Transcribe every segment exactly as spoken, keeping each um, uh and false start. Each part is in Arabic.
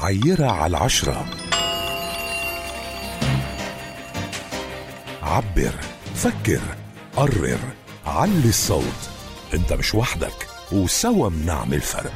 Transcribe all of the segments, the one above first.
عيرة على العشرة. عبر، فكر، قرر، علي الصوت. انت مش وحدك، وسوا بنعمل فرق.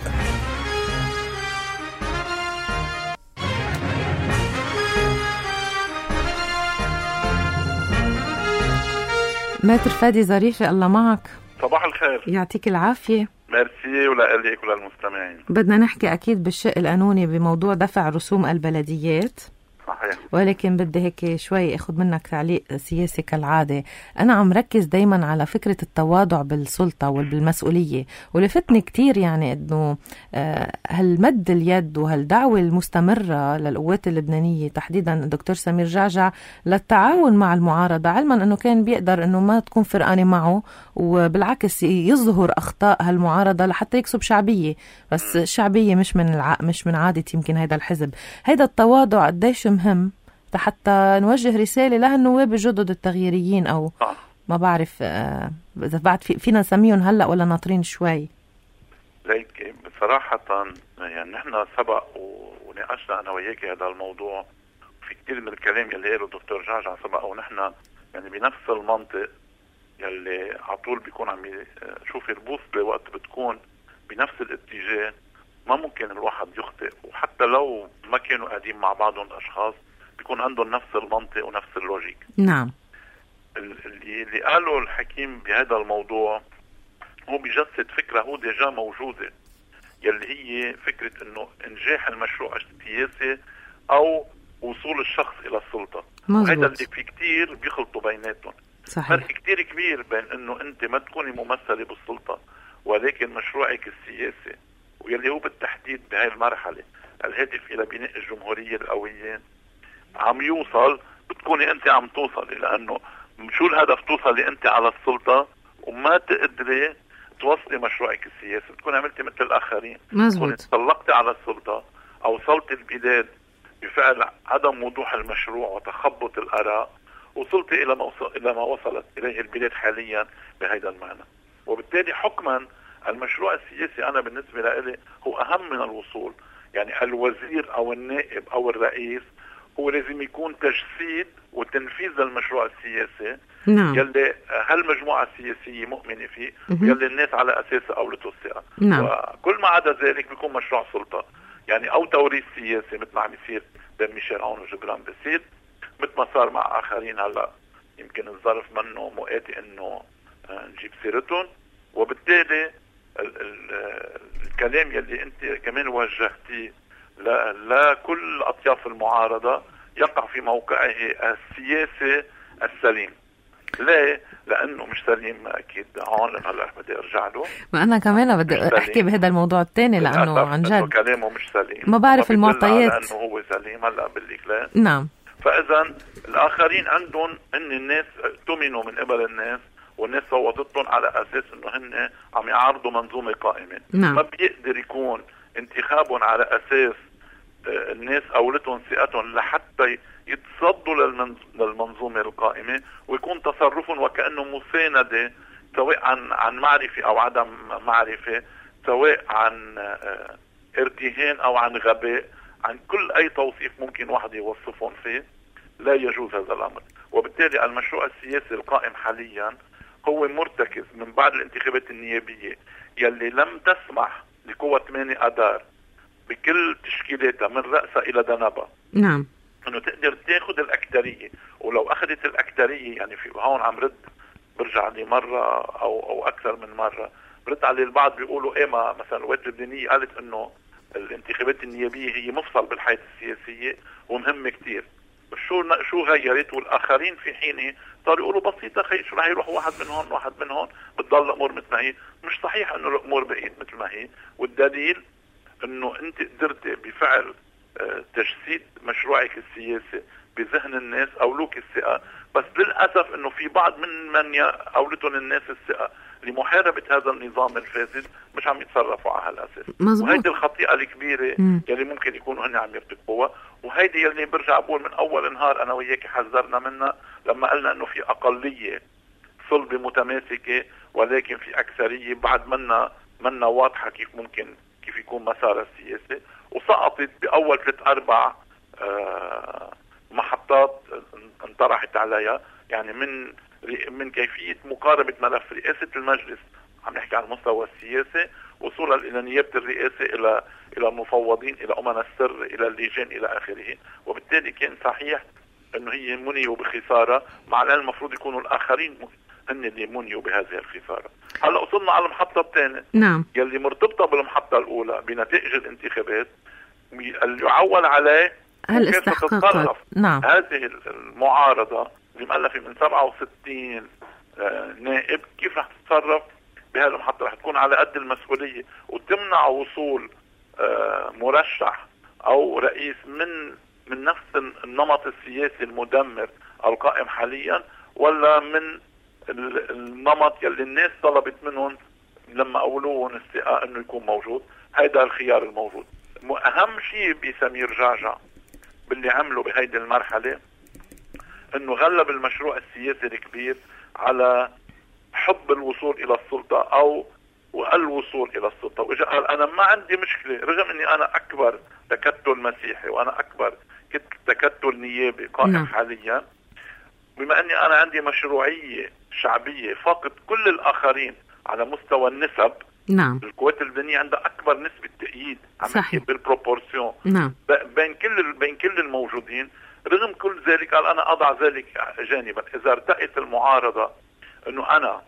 ماتر فادي ظريفة، الله معك. صباح الخير. يعطيك العافية. ميرسي ولك وللمستمعين. بدنا نحكي أكيد بالشق القانوني بموضوع دفع رسوم البلديات. صحيح. ولكن بدي هيك شوي أخذ منك تعليق سياسي كالعادة. أنا عم ركز دايما على فكرة التواضع بالسلطة وبالمسؤولية، ولفتني كتير يعني أنه هالمد اليد وهالدعوة المستمرة للقوات اللبنانية تحديدا الدكتور سمير جعجع للتعاون مع المعارضة، علما أنه كان بيقدر أنه ما تكون فرقانة معه، وبالعكس يظهر أخطاء هالمعارضة لحتى يكسب شعبية. بس الشعبية مش من الع... مش من عادة يمكن هيدا الحزب. هيدا التواضع قديش مهم حتى نوجه رسالة لهالنواب الجدد التغييريين، أو ما بعرف إذا بعد في فينا نسميهم هلأ ولا ناطرين شوي. ليك بصراحة يعني نحن سبق وناقشنا أنا وياكي هذا الموضوع، في كتير من الكلام يلي قاله الدكتور جعجع سبق، ونحن يعني بنفس المنطق يلي عطول بيكون عم يشوف البوصلة وقت بتكون بنفس الاتجاه ما ممكن الواحد يخطئ. وحتى لو ما كانوا قاعدين مع بعضهم أشخاص بيكون عندهم نفس المنطق ونفس اللوجيك. نعم. اللي, اللي قاله الحكيم بهذا الموضوع هو بيجسد فكرة هو ديجا موجودة، يلي هي فكرة انه انجاح المشروع السياسي او وصول الشخص الى السلطة. وهذا اللي في كتير بيخلطوا بيناتهم. صحيح. فرق كتير كبير بين انه انت ما تكوني ممثلة بالسلطة ولكن مشروعك السياسي، ويلي هو بالتحديد بهاي المرحلة الهدف الى بناء الجمهورية القوية عم يوصل، بتكوني انت عم توصلي، لانه شو الهدف؟ توصلي انت على السلطة وما تقدري توصلي مشروعك السياسي، بتكون عملتي مثل الاخرين. مظبوط. تطلقتي على السلطة او وصلت البلاد بفعل عدم وضوح المشروع وتخبط الاراء، وصلتي الى ما وصل الى ما وصلت اليه البلاد حاليا بهذا المعنى. وبالتالي حكما المشروع السياسي انا بالنسبة لي هو اهم من الوصول. يعني الوزير او النائب او الرئيس هو لازم يكون تجسيد وتنفيذ للمشروع السياسي. نعم. يلي هالمجموعة السياسية مؤمنة فيه، يلي الناس على أساسه أولته الثقة. نعم. وكل ما عدا ذلك بيكون مشروع سلطة، يعني أو توريث سياسي مثل ما عم يصير بين ميشيل عون وجبران باسيل، مثل ما صار مع آخرين هلا يمكن الظرف منه مؤاتي إنه نجيب سيرتهم. وبالتالي ال ال الكلام يلي أنت كمان وجهتيه لا, لا كل أطياف المعارضة يقع في موقعه السياسي السليم. ليه؟ لأنه مش سليم أكيد. هون هلا بدي أرجع له، ما أنا كمان بدي أحكي بهذا الموضوع الثاني لأنه عن جد كلامه مش سليم، ما بعرف المعطيات لأنه هو سليم. هلا بقول لا. نعم. فإذا الآخرين عندهم إن الناس اؤتمنوا من قبل الناس، والناس صوتتهم على أساس إنه هن عم يعارضوا منظومة قائمة. نعم. ما بيقدر يكون انتخابهم على أساس الناس أولتهم ثقتهم لحتى يتصدوا للمنظومة القائمة، ويكون تصرفهم وكأنه مساندة سواء عن عن معرفة أو عدم معرفة، سواء عن ارتهان أو عن غباء، عن كل أي توصيف ممكن واحد يوصفهم فيه. لا يجوز هذا الأمر. وبالتالي المشروع السياسي القائم حاليا هو مرتكز من بعد الانتخابات النيابية يلي لم تسمح لقوة ثمانية أدار بكل تشكيلاتها من رأسها إلى دنبها. نعم. انه تقدر تاخذ الاكتريه. ولو اخذت الاكتريه يعني في هون عم رد برجع لي مره او او اكثر من مره برد على البعض بيقولوا ايه ما مثلا القوات اللبنانيه قالت انه الانتخابات النيابيه هي مفصل بالحياه السياسيه ومهمه كثير. شو شو غيرت؟ والاخرين في حينه صاروا يقولوا بسيطه خي شو رح يروح واحد من هون واحد من هون بتضل الامور مثل ما هي. مش صحيح انه الامور بقيت مثل ما هي، والدليل انه انت قدرت بفعل تجسيد مشروعك السياسي بذهن الناس أولوك الثقة. بس للأسف أنه في بعض من من أولتهم الناس الثقة لمحاربة هذا النظام الفاسد مش عم يتصرفوا على هالأساس. وهيدي الخطيئة الكبيرة م. يلي ممكن يكونوا هن عم يرتكبوها، وهيدي يلي برجع بقول من أول نهار أنا وياك حذرنا منها لما قلنا أنه في أقلية صلبة متماسكة ولكن في أكثرية بعد منا منا واضحة كيف ممكن كيف يكون مسار السياسي. وسقطت بأول ثلاث أربع محطات انطرحت عليها، يعني من من كيفية مقاربة ملف رئاسة المجلس، عم نحكي عن المستوى السياسي، وصولا إلى نيابة الرئاسة، إلى إلى المفوضين، إلى أمناء السر، إلى اللجان، إلى آخره. وبالتالي كان صحيح إنه هي منيوا بخسارة، مع العلم المفروض يكونوا الآخرين هن اللي منيوا بهذه الخسارة. هلا وصلنا على المحطة الثانية، نعم، يلي مرتبطة بالمحطة الأولى بنتائج الانتخابات، اللي يعول عليه الاستحقاقات. نعم، هذه المعارضة اللي مؤلفة من سبعة وستين نائب كيف رح تتصرف بهذه المحطة؟ رح تكون على قد المسؤولية وتمنع وصول مرشح أو رئيس من من نفس النمط السياسي المدمر القائم حاليا، ولا من النمط يلي الناس طلبت منهم لما أولوهم استقاء أنه يكون موجود؟ هيدا الخيار الموجود. أهم شيء بسمير جعجع باللي عمله بهيدي المرحلة أنه غلب المشروع السياسي الكبير على حب الوصول إلى السلطة أو الوصول إلى السلطة، وإجا قال أنا ما عندي مشكلة، رغم أني أنا أكبر تكتل مسيحي وأنا أكبر تكتل نيابي قائم نعم. حاليا، بما أني أنا عندي مشروعية شعبية فاقد كل الآخرين على مستوى النسب. نعم، القوات اللبنانية عندها أكبر نسبة تأييد بالبروبورسيون نعم. بين كل بين كل الموجودين. رغم كل ذلك قال أنا أضع ذلك جانبا، إذا ارتأت المعارضة أنه أنا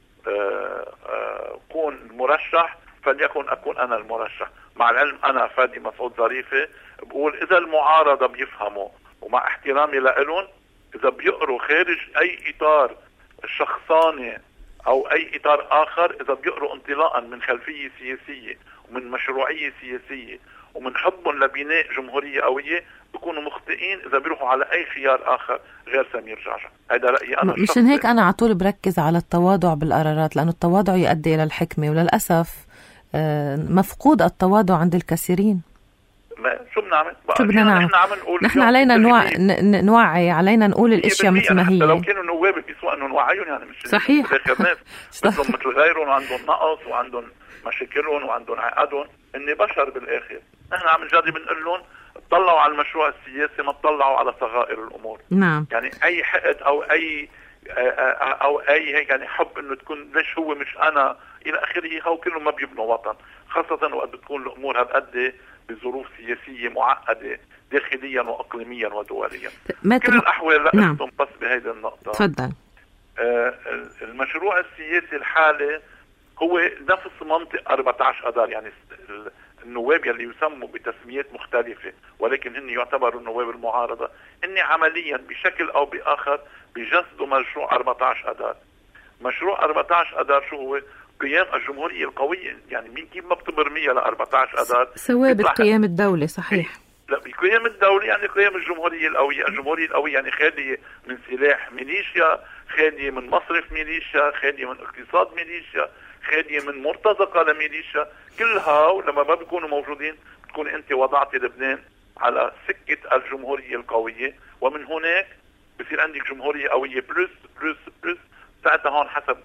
أكون مرشح فليكن أكون أنا المرشح. مع العلم أنا فادي مسعود ظريفة بقول إذا المعارضة بيفهموا، ومع احترامي لهم، إذا بيقروا خارج أي إطار شخصاني أو أي إطار آخر، إذا بيقروا انطلاقا من خلفية سياسية ومن مشروعية سياسية ومن حبهم لبناء جمهورية قوية، بيكونوا مخطئين إذا بيروحوا على أي خيار آخر غير سمير جعجع. هذا رأيي أنا. مشان هيك أنا على طول بركز على التواضع بالقرارات، لأنه التواضع يؤدي إلى الحكمة، وللأسف مفقود التواضع عند الكثيرين. ما شو بنعمل؟ شو بدنا نعمل؟ نحن عم نقول نحن علينا نوع... نوعي، علينا نقول الاشياء مثل ما هي. لو كانوا نواب بيسوا انه نوعيهم، يعني مش صحيح. ناس مثلهم مثل غيرهم وعندهم نقص وعندهم مشاكلهم وعندهم عقدهم، اني بشر بالاخر. نحن عم نجرب نقول لهم اطلعوا على المشروع السياسي، ما تطلعوا على صغائر الامور. نعم. يعني اي حقد او اي او اي هيك يعني حب انه تكون ليش هو مش انا الى اخره، هو كله ما بيبنوا وطن، خاصه وقت بتكون الامور هالقد بظروف سياسية معقدة داخليا وأقليميا ودوليا. كل الأحوال لا نعم. بس بهذه النقطة. تفضل. آه المشروع السياسي الحالي هو نفس منطق أربعة عشر أذار، يعني النواب يلي يسموا بتسميات مختلفة ولكن هن يعتبروا النواب المعارضة، هن عمليا بشكل أو بآخر بجسدوا مشروع أربعة عشر أذار. مشروع أربعة عشر أذار شو هو؟ قيام الجمهورية القوية. يعني مين كيف ما بتبرميها ل أربعة عشر أذار سواء بقيام الدولة. صحيح. لا بقيام الدولة يعني قيام الجمهورية القوية. الجمهورية القوية يعني خالية من سلاح ميليشيا، خالية من مصرف ميليشيا، خالية من اقتصاد ميليشيا، خالية من مرتزقة لميليشيا. كلها ولما ما بيكونوا موجودين بتكون انت وضعت لبنان على سكة الجمهورية القوية، ومن هناك بصير عندك جمهورية قوية بلس بلس بلس. ساعتها هون حسب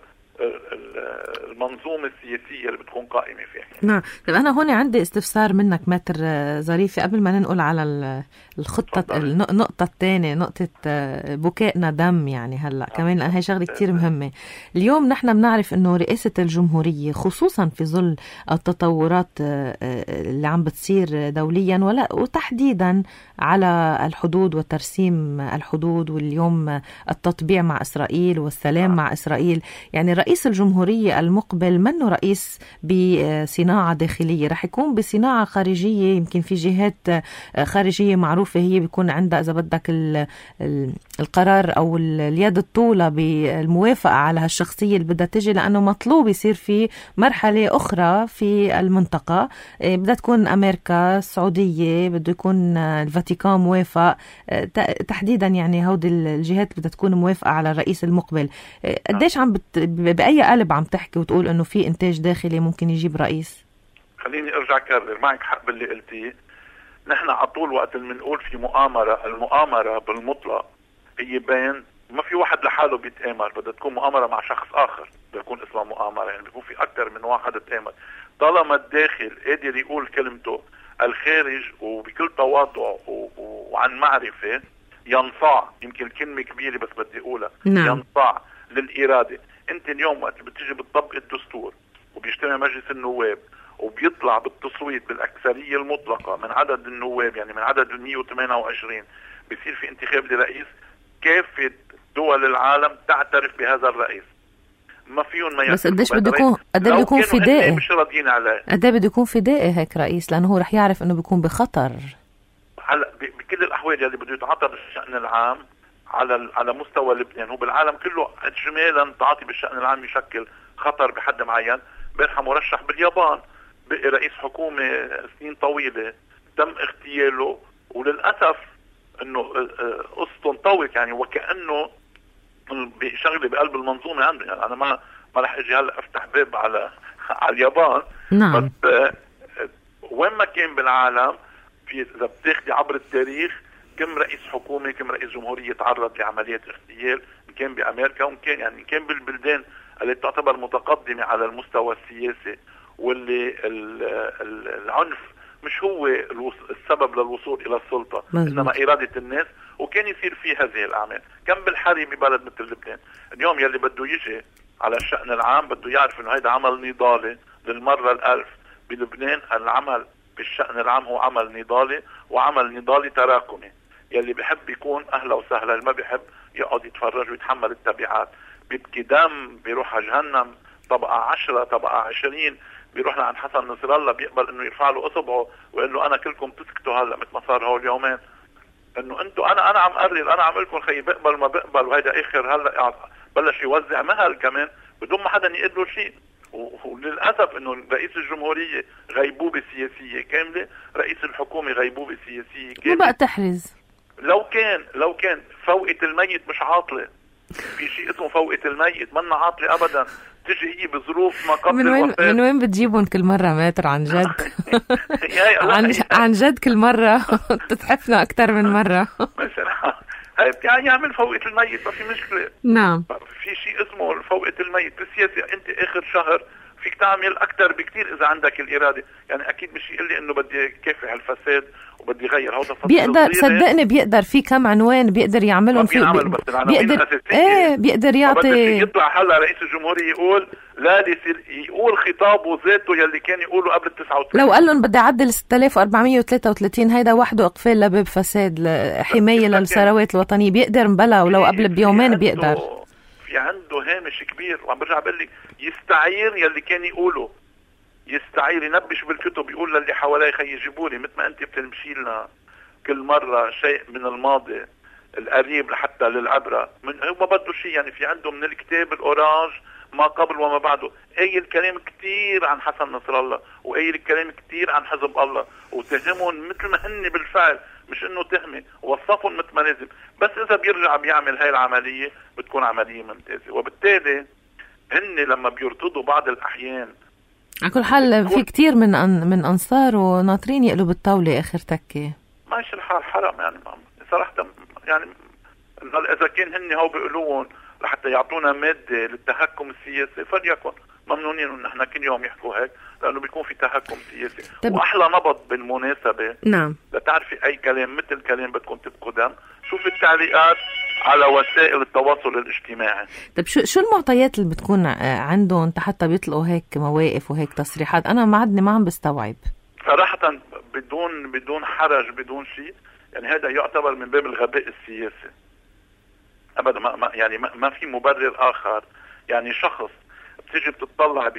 المنظومة السياسية اللي بتكون قائمة فيها. نعم. طيب أنا هون عندي استفسار منك ماتر ظريفة قبل ما ننقل على الخطة النقطة الثانية، نقطة بكائنا دم. يعني هلأ آه. كمان هاي شغلة كتير مهمة. اليوم نحن بنعرف إنه رئاسة الجمهورية خصوصا في ظل التطورات اللي عم بتصير دوليا ولا وتحديدا على الحدود وترسيم الحدود، واليوم التطبيع مع إسرائيل والسلام آه. مع إسرائيل، يعني رئيس الجمهورية المقبل منه رئيس بصناعة داخلية، رح يكون بصناعة خارجية. يمكن في جهات خارجية معروفة هي بيكون عندها إذا بدك القرار أو اليد الطولة بالموافقة على هالشخصية اللي بدها تجي، لأنه مطلوب يصير في مرحلة أخرى في المنطقة. بدها تكون أمريكا، السعودية، بده يكون الفاتيكان موافق تحديدا. يعني هودي الجهات بدها تكون موافقة على الرئيس المقبل. قديش عم بت... بأي قلب عم تحكي وتقول انه في انتاج داخلي ممكن يجيب رئيس؟ خليني ارجع كرر معك حق باللي قلتيه. نحن على طول وقت اللي بنقول في مؤامرة، المؤامرة بالمطلق هي بين ما في واحد لحاله بيتآمر، بدها تكون مؤامرة مع شخص آخر بدها تكون اسمها مؤامرة. يعني بيكون في أكثر من واحد تآمر. طالما الداخل قادر يقول كلمته الخارج وبكل تواضع وعن معرفة ينصاع، يمكن كلمة كبيرة بس بدي أقولها، نعم. ينصاع للإرادة. أنت اليوم وقت بتيجي بتطبق الدستور وبيجتمع مجلس النواب وبيطلع بالتصويت بالأكثرية المطلقة من عدد النواب، يعني من عدد مئة وثمانية وعشرين، بيصير في انتخاب لرئيس، كافة دول العالم تعترف بهذا الرئيس، ما فيهم ما بس قديش بده يكون قد ايه بده يكون فدائي، مش راضيين عليه. قد ايه بده يكون فدائي هيك رئيس، لانه هو رح يعرف انه بيكون بخطر. هلا بكل الاحوال يلي بده يتعاطى بالشأن العام على على مستوى لبنان، هو بالعالم كله اجمالا التعاطي بالشأن العام يشكل خطر بحد معين. بارحة مرشح باليابان بقي رئيس حكومة سنين طويلة تم اغتياله، وللأسف انه قصته انطوت، يعني وكأنه بشغله بقلب المنظومة عنده. يعني انا ما ما رح اجي هلا افتح باب على على اليابان. نعم. بس وين ما كان بالعالم، في اذا بتاخدي عبر التاريخ كم رئيس حكومة كم رئيس جمهورية تعرض لعمليات اغتيال، ان كان بامريكا وان كان يعني كان بالبلدان اللي تعتبر متقدمة على المستوى السياسي، واللي العنف مش هو السبب للوصول الى السلطة، مزبوط. انما ارادة الناس، وكان يصير فيه هذه الاعمال. كم بالحري ببلد مثل لبنان. اليوم يلي بده يجي على الشأن العام بده يعرف انه هيدا عمل نضالي للمرة الالف بلبنان. العمل بالشأن العام هو عمل نضالي، وعمل نضالي تراكمي. يلي بحب يكون اهلا وسهلا، اللي ما بحب يقعد يتفرج ويتحمل التبعات. بيبكي دم، بيروح على جهنم، طبقة عشرة طبقة عشرين، بيروح لعند حسن نصر الله بيقبل انه يرفع له اصبعه ويقول له انا كلكم تسكتوا هلا مثل ما صار هول اليومين، انه انتوا انا انا عم قرر، انا عم لكم خيي بقبل ما بقبل، وهيدا اخر هلا بلش يوزع مهل كمان بدون ما حدا يقول له شيء. وللاسف انه رئيس الجمهوريه غيبوبه سياسيه كامله، رئيس الحكومه غيبوبه سياسيه كامله. ما بقى تحرز. لو كان لو كان فوقة الميت مش عاطله، في شيء اسمه فوقة الميت منا عاطله ابدا، تجي هي بظروف ما قبل من وين الوفاة. من وين بتجيبون كل مره ماتر عن جد؟ عن عن جد كل مره تتحفنا اكثر من مره. مثلا هاي يعني يعمل فوقة الميت، ما في مشكله. نعم. في شيء اسمه فوقة الميت بالسياسه. انت اخر شهر فيك تعمل اكثر بكثير اذا عندك الاراده. يعني اكيد مش يقول لي انه بدي كافح الفساد وبدي غير هذا فصل. بيقدر صدقني، بيقدر في كم عنوان بيقدر يعملهم في بي... بيقدر ايه بيقدر يعطي. يطلع هلا رئيس الجمهورية يقول لا يصير يقول خطابه ذاته يلي كان يقوله قبل تسعة وثلاثين. لو قال لهم بدي اعدل ستة آلاف وأربعمية وثلاثة وثلاثين هيدا وحده اقفال لباب فساد، حمايه للثروات الوطنيه، بيقدر مبلا ولو قبل بيومين بيقدر. في عنده هامش كبير، وعم برجع بقول لك يستعير يلي كان يقوله، يستعير ينبش بالكتب، يقول للي حواليه خي يجيبوا لي، مثل ما انت بتنبشي لنا كل مره شيء من الماضي القريب لحتى للعبره. من هو ما بده شيء، يعني في عنده من الكتاب الاورانج ما قبل وما بعده. اي الكلام كتير عن حسن نصر الله، واي الكلام كتير عن حزب الله، وتهمهم مثل ما هن بالفعل، مش انه تهمه، وصفهم مثل ما لازم. بس اذا بيرجع بيعمل هاي العمليه بتكون عمليه ممتازه. وبالتالي هن لما بيرتضوا بعض الاحيان، على كل حال في كتير من أن من انصاره ناطرين يقلوا بالطاوله اخر تكه. ماشي الحال حرام يعني صراحه. يعني اذا كان هن هو بيقولون لحتى يعطونا ماده للتهكم السياسي فليكن ممنونين ان احنا كل يوم يحكوا هيك، لانه بيكون في تهكم سياسي. طب واحلى نبض بالمناسبه، نعم، لتعرفي اي كلام مثل كلام بدكم تبقوا دم، شوف التعليقات على وسائل التواصل الاجتماعي. طب شو شو المعطيات اللي بتكون عندهم حتى بيطلقوا هيك مواقف وهيك تصريحات؟ انا ما عدني ما عم بستوعب صراحه، بدون بدون حرج بدون شيء. يعني هذا يعتبر من باب الغباء السياسي ابدا. ما ما يعني ما, ما في مبرر اخر. يعني شخص بتيجي بتطلع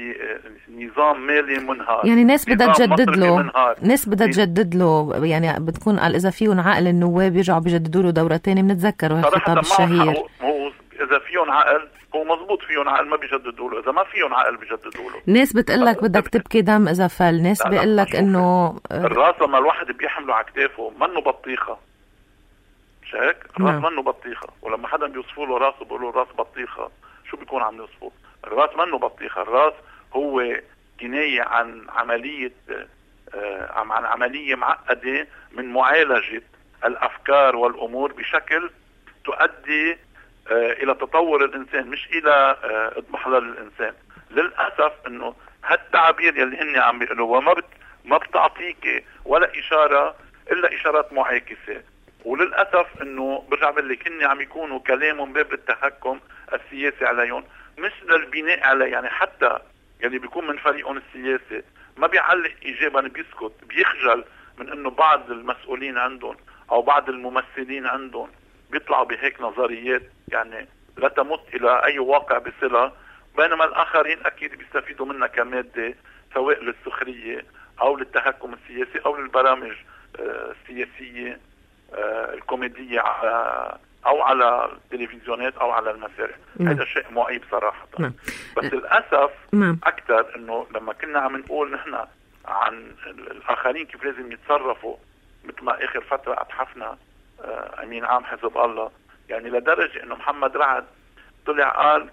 بنظام مالي منهار، يعني ناس بدها تجدد له ناس بدها تجدد له يعني بتكون قال اذا فيهم عقل النواب يرجعوا بيجددوا له دوره ثانيه. بنتذكروا هالخطاب الشهير. هو اذا فيهم عقل هو مزبوط، فيهم عقل ما بيجددوا له، اذا ما فيهم عقل بيجددوا له. ناس بتقلك بدك تبكي دم اذا فل، ناس بيقلك انه الراس لما الواحد بيحمله على كتافه منه بطيخه، مش هيك؟ الراس منه بطيخه. ولما حدا بيوصفوا له راسه بيقولوا الراس بطيخه، شو بيكون عم يوصفوا؟ الراس منه بطيخه. الراس هو كنايه عن عمليه آه عن عمليه معقده من معالجه الافكار والامور بشكل تؤدي آه الى تطور الانسان، مش الى آه اضمحلال الانسان. للاسف انه هالتعبير يلي هن عم بيقولوا وما بت ما بتعطيك ولا اشاره الا اشارات معاكسه. وللاسف انه برجع بقول لك هن عم يكونوا كلامهم باب التحكم السياسي عليهم مش للبناء عليه. يعني حتى يعني بيكون من فريقهم السياسي ما بيعلق ايجابا، بيسكت، بيخجل من انه بعض المسؤولين عندهم او بعض الممثلين عندهم بيطلعوا بهيك نظريات يعني لا تمت الى اي واقع بصله، بينما الاخرين اكيد بيستفيدوا منها كماده سواء للسخريه او للتحكم السياسي او للبرامج السياسيه الكوميديه على او على التلفزيونات او على المسارح. هذا شيء معيب صراحه. نعم. بس للاسف نعم. اكثر انه لما كنا عم نقول نحن عن الاخرين كيف لازم يتصرفوا، مثل ما اخر فتره اتحفنا امين عام حزب الله، يعني لدرجه انه محمد رعد طلع قال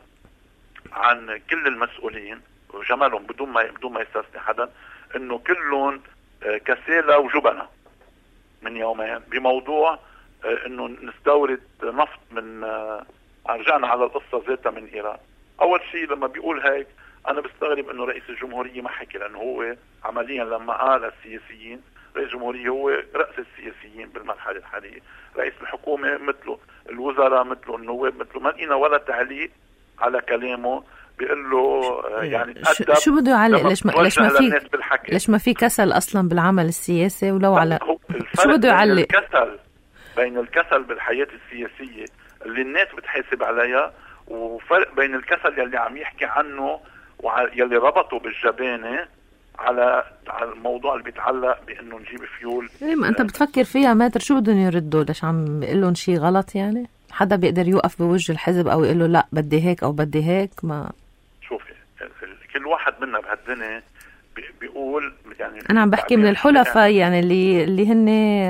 عن كل المسؤولين وجمالهم بدون ما بدون ما يستثني حدا انه كلهم كسالى وجبنه من يومين بموضوع انه نستورد نفط من رجعنا على القصه ذاتها من ايران. اول شيء لما بيقول هيك انا بستغرب انه رئيس الجمهوريه ما حكي، لانه هو عمليا لما قال السياسيين، رئيس الجمهوريه هو راس السياسيين بالمرحله الحاليه، رئيس الحكومه مثله، الوزراء مثله، النواب مثله، ما لقينا ولا تعليق على كلامه بيقول له يعني تأدب. شو بده يعلق؟ ليش ما ليش ما في ليش ما في كسل اصلا بالعمل السياسي؟ ولو على شو بده يعلق؟ الكسل بين الكسل بالحياه السياسيه اللي الناس بتحاسب عليها، وفرق بين الكسل يلي عم يحكي عنه ويلي ربطه بالجبانه على على الموضوع اللي بيتعلق بانه نجيب فيول. ايه ما انت بتفكر فيها ماتر، شو بدهم يردوا؟ ليش عم يقول لهم شيء غلط؟ يعني حدا بيقدر يوقف بوجه الحزب او يقول له لا بدي هيك او بدي هيك؟ ما شوفي كل واحد منا بهالدنيا بيقول يعني انا عم بحكي من الحلفاء يعني اللي اللي هن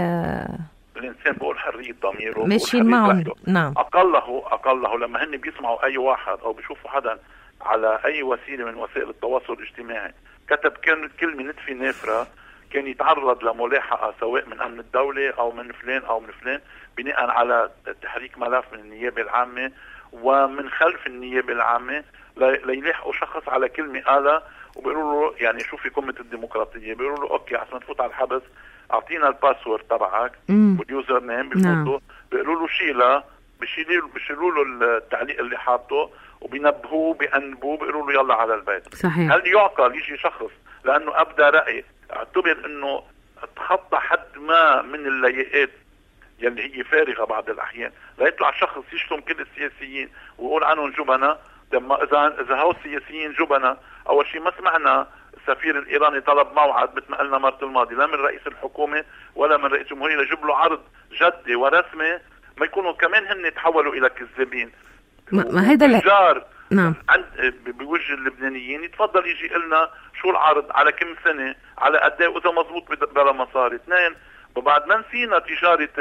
الانسان بيقول حريه ضميره ماشيين معهم. نعم. اقله اقله لما هن بيسمعوا اي واحد او بيشوفوا حدا على اي وسيله من وسائل التواصل الاجتماعي كتب كلمه نتفي نافره، كان يتعرض لملاحقه سواء من امن الدوله او من فلان او من فلان بناء على تحريك ملف من النيابه العامه ومن خلف النيابه العامه ليلاحقوا شخص على كلمه قالها، وبيقولوا له يعني شو في قمه الديمقراطيه، بيقولوا له اوكي عشان تفوت على الحبس اعطينا الباسورد تبعك واليوزر نيم، بفوتوا بيقولوا له شيلها، بيشيلوا بيشيلوا له التعليق اللي حاطه وبينبهوه بيأنبوه بيقولوا له يلا على البيت. صحيح. هل يعقل يجي شخص لانه ابدى راي اعتبر انه تخطى حد ما من اللياقات يلي هي فارغه بعض الاحيان ليطلع شخص يشتم كل السياسيين ويقول عنهم جبنه؟ لما اذا اذا هو السياسيين جبنه، اول شيء ما سمعنا السفير الايراني طلب موعد مثل ما قلنا المره الماضيه لا من رئيس الحكومه ولا من رئيس الجمهوريه لجيب له عرض جدي ورسمي، ما يكونوا كمان هن تحولوا الى كذابين. ما, ما هيدا التجار نعم عند بوجه اللبنانيين يتفضل يجي لنا شو العرض على كم سنه على قد ايه، واذا مضبوط بلا مصاري. اثنين، وبعد ما نسينا تجاره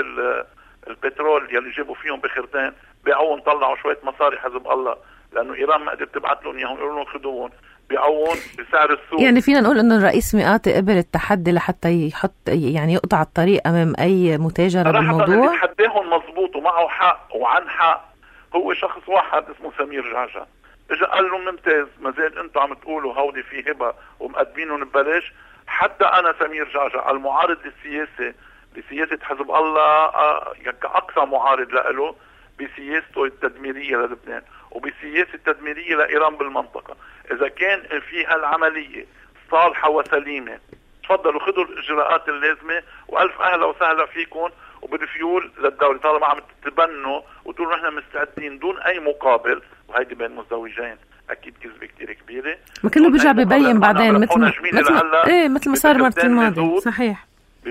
البترول يلي جابوا فيهم بخرتين بيعوهم طلعوا شويه مصاري حزب الله لانه ايران ما قدرت تبعت لهم اياهم، يقولوا لهم خذوهم بيعوهم بسعر السوق. يعني فينا نقول انه الرئيس مئاتي قبل التحدي لحتى يحط يعني يقطع الطريق امام اي متاجره بالموضوع. تحديهم مضبوط ومعه حق وعن حق. هو شخص واحد اسمه سمير جعجع اجى قال له ممتاز، ما زال انتم عم تقولوا هودي في هبه ومقدمينهم ببلاش. حتى انا سمير جعجع المعارض السياسي بسياسه حزب الله كاقصى معارض له بسياسته التدميريه للبنان وبسياسه التدميريه لايران بالمنطقه، اذا كان في هالعمليه صالحه وسليمه تفضلوا خذوا الاجراءات اللازمه والف اهلا وسهلا فيكم وبالفيول للدوله طالما عم تتبنوا وتقولوا نحن مستعدين دون اي مقابل. وهيدي بين مزدوجين اكيد كذبه كثير كبيره. ما كله بيرجع ببين بعدين مثل ما مثل ايه مثل ما صار مرة الماضي. صحيح.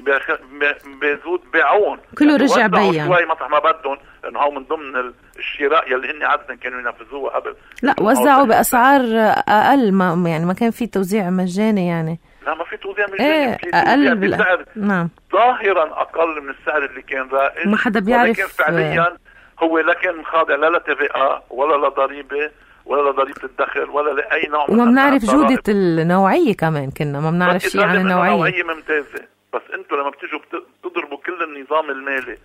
بيزود بيعون كله رجع بين شوي مطرح ما بدهم لانه هو من ضمن الشراء يلي هن عاده كانوا ينفذوها قبل. لا وزعوا باسعار اقل، ما يعني ما كان في توزيع مجاني يعني. لا ما في توزيع مجاني. ايه اقل بال... نعم ظاهرا اقل من السعر اللي كان رائج، ما حدا بيعرف. ولكن فعليا هو لا كان خاضع لا لا تي في إيه ولا لضريبه ولا لضريبه الدخل ولا لاي نوع. وما بنعرف جوده النوعيه كمان، كنا ما بنعرف شيء عن النوعيه. النوعيه ممتازه، بس انتم لما بتيجوا بتضربوا كل النظام المالي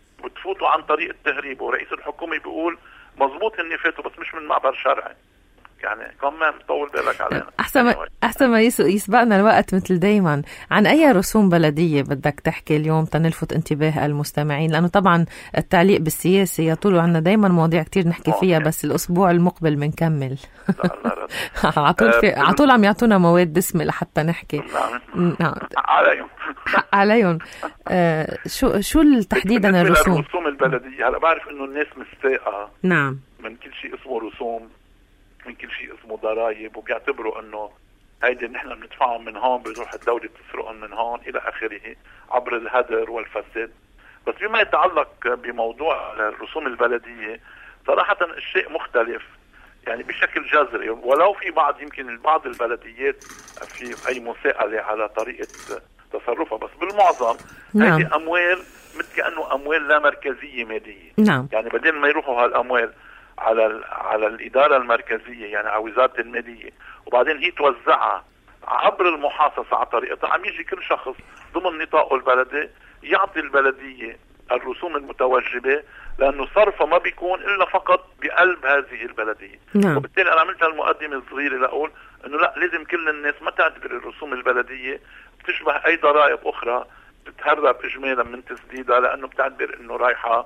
وبتفوتوا عن طريق التهريب، ورئيس الحكومه بيقول مزبوط هن فاتوا بس مش من معبر شرعي. يعني كمان طول بالك علينا. احسن ما احسن ما يسبقنا الوقت مثل دايما. عن اي رسوم بلديه بدك تحكي اليوم تنلفت انتباه المستمعين؟ لانه طبعا التعليق بالسياسه يطول عنا دايما مواضيع كتير نحكي فيها، بس الاسبوع المقبل بنكمل. على طول في على طول عم يعطونا مواد دسمه لحتى نحكي. نعم عليهم حق عليهم. آه شو شو تحديدا الرسوم؟ الرسوم البلديه هلا بعرف انه الناس مستاءه نعم من كل شيء اسمه رسوم، من كل شيء اسمه ضرائب، وبيعتبروا انه هيدي نحن بندفعهم من هون بتروح الدوله تسرقهم من هون الى اخره عبر الهدر والفساد. بس بما يتعلق بموضوع الرسوم البلديه صراحه الشيء مختلف يعني بشكل جذري، ولو في بعض يمكن بعض البلديات في اي مساءله على طريقه تصرفها، بس بالمعظم نعم. هذه اموال مثل كانه اموال لا مركزيه ماليه. نعم. يعني بدل ما يروحوا هالاموال على على الاداره المركزيه يعني على وزاره الماليه وبعدين هي توزعها عبر المحاصصه على طريقتها، عم يجي كل شخص ضمن نطاقه البلدي يعطي البلديه الرسوم المتوجبه، لانه صرفها ما بيكون الا فقط بقلب هذه البلديه. نعم. وبالتالي انا عملت هالمقدمه الصغيره لاقول انه لا، لازم كل الناس ما تعتبر الرسوم البلديه بتشبه اي ضرائب اخرى بتهرب اجمالا من تسديدها، لانه بتعتبر انه رايحه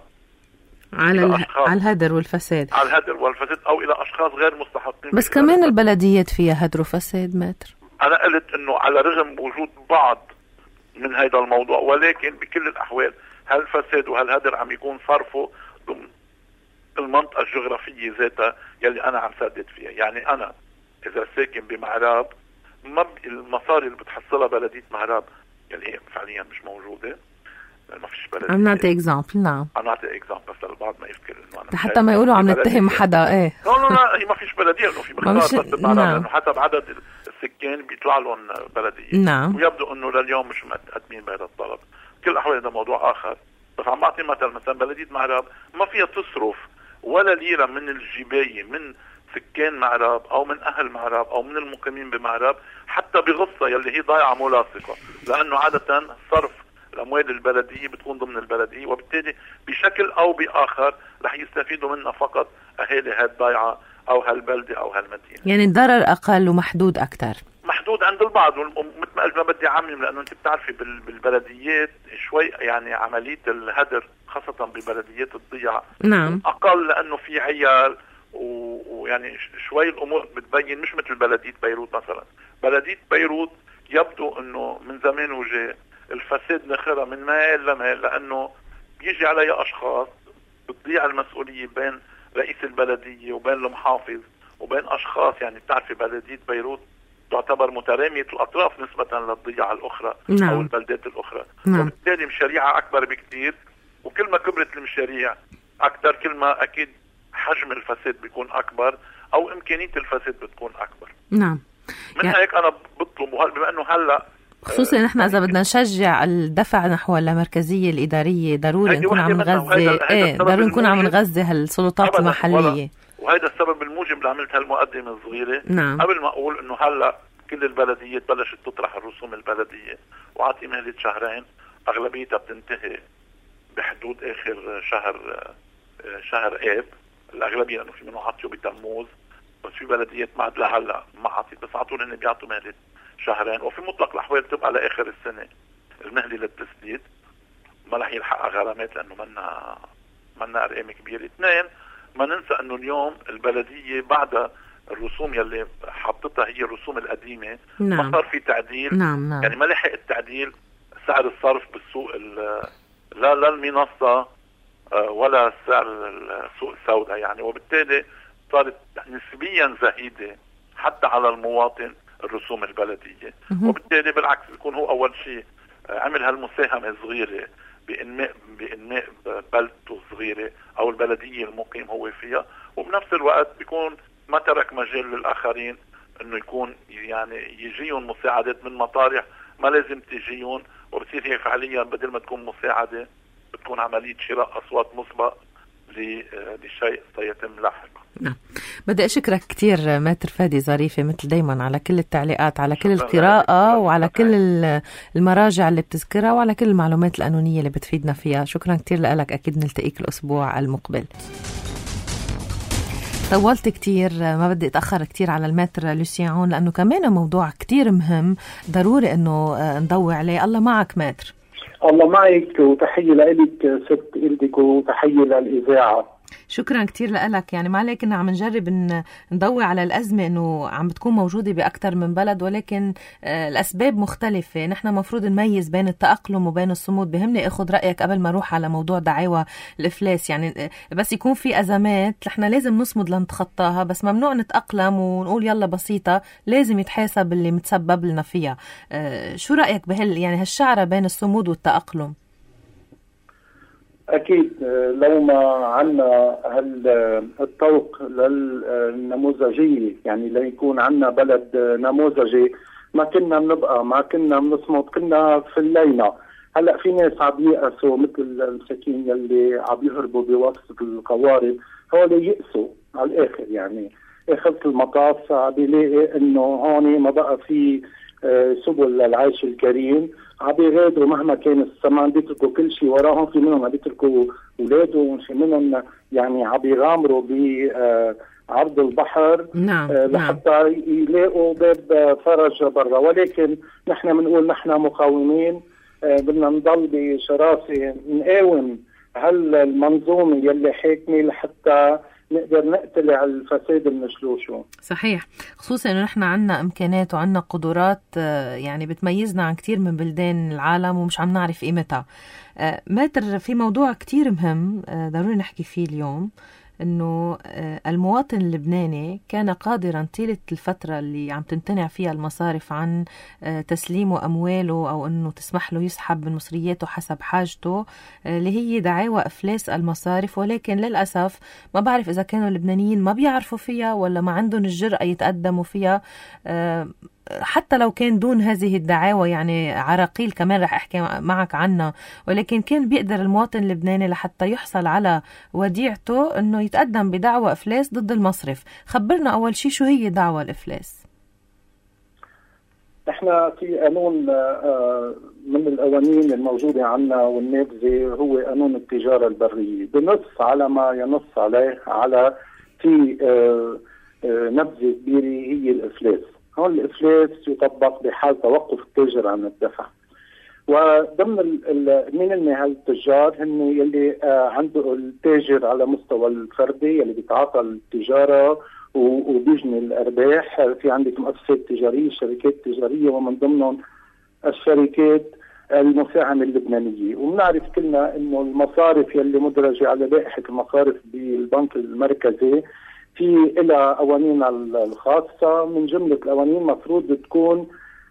على ال... على الهدر والفساد، على الهدر والفساد او الى اشخاص غير مستحقين. بس كمان البلديات فيها هدر وفساد ماتر. انا قلت انه على رغم وجود بعض من هذا الموضوع، ولكن بكل الاحوال هالفساد وهالهدر عم يكون صرفه ضمن المنطقه الجغرافيه ذاتها يلي انا عم سدد فيها. يعني انا اذا ساكن بمعراب، ما المصاري اللي بتحصلها بلديه معراب يلي هي فعليا مش موجوده، ما فيش بلديه. عم نعطي اكزامبل. نعم عم نعطي اكزامبل بس البعض ما يفكر انه انا حتى ما يقولوا عم نتهم حدا. ايه لا لا لا، هي ما فيش بلديه، انه في مقدار بس بالمعراب، نعم. لانه حسب عدد السكان بيطلع لهم بلديه. نعم. ويبدو انه لليوم مش مقدمين بهذا الطلب. كل الاحوال هذا موضوع اخر. بس عم بعطي مثل مثلا بلديه معراب ما فيها تصرف ولا ليره من الجبايه من سكان معراب او من اهل معراب او من المقيمين بمعراب، حتى بغصه يلي هي ضايعه ملاصقه، لانه عاده صرف الاموال البلديه بتكون ضمن البلديه، وبالتالي بشكل او باخر رح يستفيدوا منها فقط اهالي هالضايعه او هالبلده او هالمدينه. يعني الضرر اقل ومحدود اكثر. محدود عند البعض، مثل ما قلت ما بدي اعمم، لانه انت بتعرفي بالبلديات شوي يعني عمليه الهدر خاصه ببلديات الضياع نعم اقل، لانه في عيال ويعني شوي الامور بتبين، مش مثل بلديه بيروت مثلا. بلديه بيروت يبدو انه من زمان وجاء الفساد نخرة من مال لمال، لانه بيجي علي اشخاص بتضيع المسؤوليه بين رئيس البلديه وبين المحافظ وبين اشخاص، يعني بتعرفي بلديه بيروت تعتبر مترامية الأطراف نسبة للضياع الأخرى. نعم. أو البلدات الأخرى. نعم. وبالتالي مشاريعها أكبر بكتير، وكل ما كبرت المشاريع أكثر كل ما أكيد حجم الفساد بيكون أكبر أو إمكانية الفساد بتكون أكبر. نعم. من يعني هيك أنا بطلب، بما أنه هلأ خصوصا نحن إذا بدنا نشجع الدفع نحو المركزية الإدارية ضروري نكون عم نغذي إيه ضروري نكون عم نغذي هالسلطات المحلية. وهذا السبب الموجب اللي عملت هالمقدمة الصغيرة. نعم. قبل ما أقول إنه هلا كل البلديات بلشت تطرح الرسوم البلدية وعطي مهلة شهرين، أغلبيتها بتنتهي بحدود آخر شهر شهر آب، الأغلبية لأنه في منه عطيوا بتموز، بس في بلديات ما عاد لهلا ما عطيت، بس عطوا لأن بيعطوا مهلة شهرين، وفي مطلق الأحوال بتبقى لآخر السنة المهلة للتسديد، ما رح يلحق غرامات لأنه منا منا أرقام كبيرة. اثنين، ما ننسى انه اليوم البلدية بعد الرسوم يلي حطتها هي الرسوم القديمة. نعم. ما صار في تعديل. نعم نعم. يعني ما لحق التعديل سعر الصرف بالسوق، لا لا المنصة ولا سعر السوق السوداء يعني، وبالتالي صارت نسبيا زهيدة حتى على المواطن الرسوم البلدية. م- وبالتالي بالعكس بيكون هو اول شيء عمل هالمساهمة الصغيرة بإنماء بإنماء بلدته صغيرة أو البلدية المقيم هو فيها، وبنفس الوقت بيكون ما ترك مجال للآخرين إنه يكون يعني يجيهم مساعدات من مطارح ما لازم تجيهم، وبتصير هي فعليا بدل ما تكون مساعدة بتكون عملية شراء أصوات مسبق لشيء سيتم لاحقا. نعم. بدي أشكرك كتير ماتر فادي ظريفة مثل دايما على كل التعليقات، على كل القراءة وعلى كل المراجع اللي بتذكرها وعلى كل المعلومات القانونية اللي بتفيدنا فيها. شكرا كتير لك، أكيد نلتقيك الأسبوع المقبل. طولت كتير، ما بدي أتأخر كتير على الماتر لوسيان عون، لأنه كمان موضوع كتير مهم ضروري أنه نضوي عليه. الله معك ماتر. الله معك، وتحية لك ست إلدك وتحية للإذاعة. شكرا كتير لك. يعني ما عليك إنه عم نجرب إن نضوي على الأزمة إنه عم بتكون موجودة بأكتر من بلد، ولكن الأسباب مختلفة. نحن مفروض نميز بين التأقلم وبين الصمود. بهمني أخذ رأيك قبل ما أروح على موضوع دعاوى الإفلاس. يعني بس يكون في أزمات نحن لازم نصمد لنتخطاها، بس ممنوع نتأقلم ونقول يلا بسيطة، لازم يتحاسب اللي متسبب لنا فيها. شو رأيك بهال يعني هالشعرة بين الصمود والتأقلم؟ أكيد لو ما عنا هالطرق للنموذجية، يعني ليكون عنا بلد نموذجي، ما كنا بنبقى ما كنا بنصمد، كنا في الليلة. هلأ في ناس عم ييأسوا مثل المساكين يلي عم يهربوا بوسط القوارب، هول ييأسوا على الآخر. يعني آخر المطاف عم يلاقي إنه هون ما بقى في سبل للعيش الكريم، عم بيغادروا مهما كان الثمن، بيتركوا كل شيء وراهم. في منهم عم بيتركوا اولادهم، في منهم يعني عم بيغامروا بعرض البحر نعم. لحتى يلاقوا باب فرج برا. ولكن نحن بنقول نحن مقاومين، بدنا نضل بشراسه نقاوم هالمنظومه يلي حاكمه لحتى نقدر نقتلع الفساد المشلوشو. صحيح، خصوصا انه نحن عنا امكانات وعنا قدرات يعني بتميزنا عن كتير من بلدان العالم ومش عم نعرف قيمتها. ماتر في موضوع كتير مهم ضروري نحكي فيه اليوم، انه المواطن اللبناني كان قادرا طيلة الفترة اللي عم تمتنع فيها المصارف عن تسليمه امواله او انه تسمح له يسحب من مصرياته حسب حاجته، اللي هي دعاوى افلاس المصارف. ولكن للاسف ما بعرف اذا كانوا اللبنانيين ما بيعرفوا فيها ولا ما عندهم الجرأة يتقدموا فيها، حتى لو كان دون هذه الدعاوى. يعني عراقيل كمان رح أحكي معك عنها، ولكن كان بيقدر المواطن اللبناني لحتى يحصل على وديعته أنه يتقدم بدعوى إفلاس ضد المصرف. خبرنا أول شيء شو هي دعوى الإفلاس؟ احنا في قانون من القوانين الموجودة عنا والنافذة، هو قانون التجارة البرية، بنص على ما ينص عليه على في نبذة كبيرة هي الإفلاس. هون الإفلاس يطبق بحال توقف التاجر عن الدفع، وضمن من هالتجار هن يلي عنده التاجر على مستوى الفردي يلي بيتعاطى التجارة وبيجني الأرباح. في عندك مؤسسات تجارية، شركات تجارية، ومن ضمنهم الشركات المساهمة اللبنانية. وبنعرف كلنا إنه المصارف يلي مدرجة على لائحة المصارف بالبنك المركزي في إلى قوانين الخاصة. من جملة القوانين مفروض تكون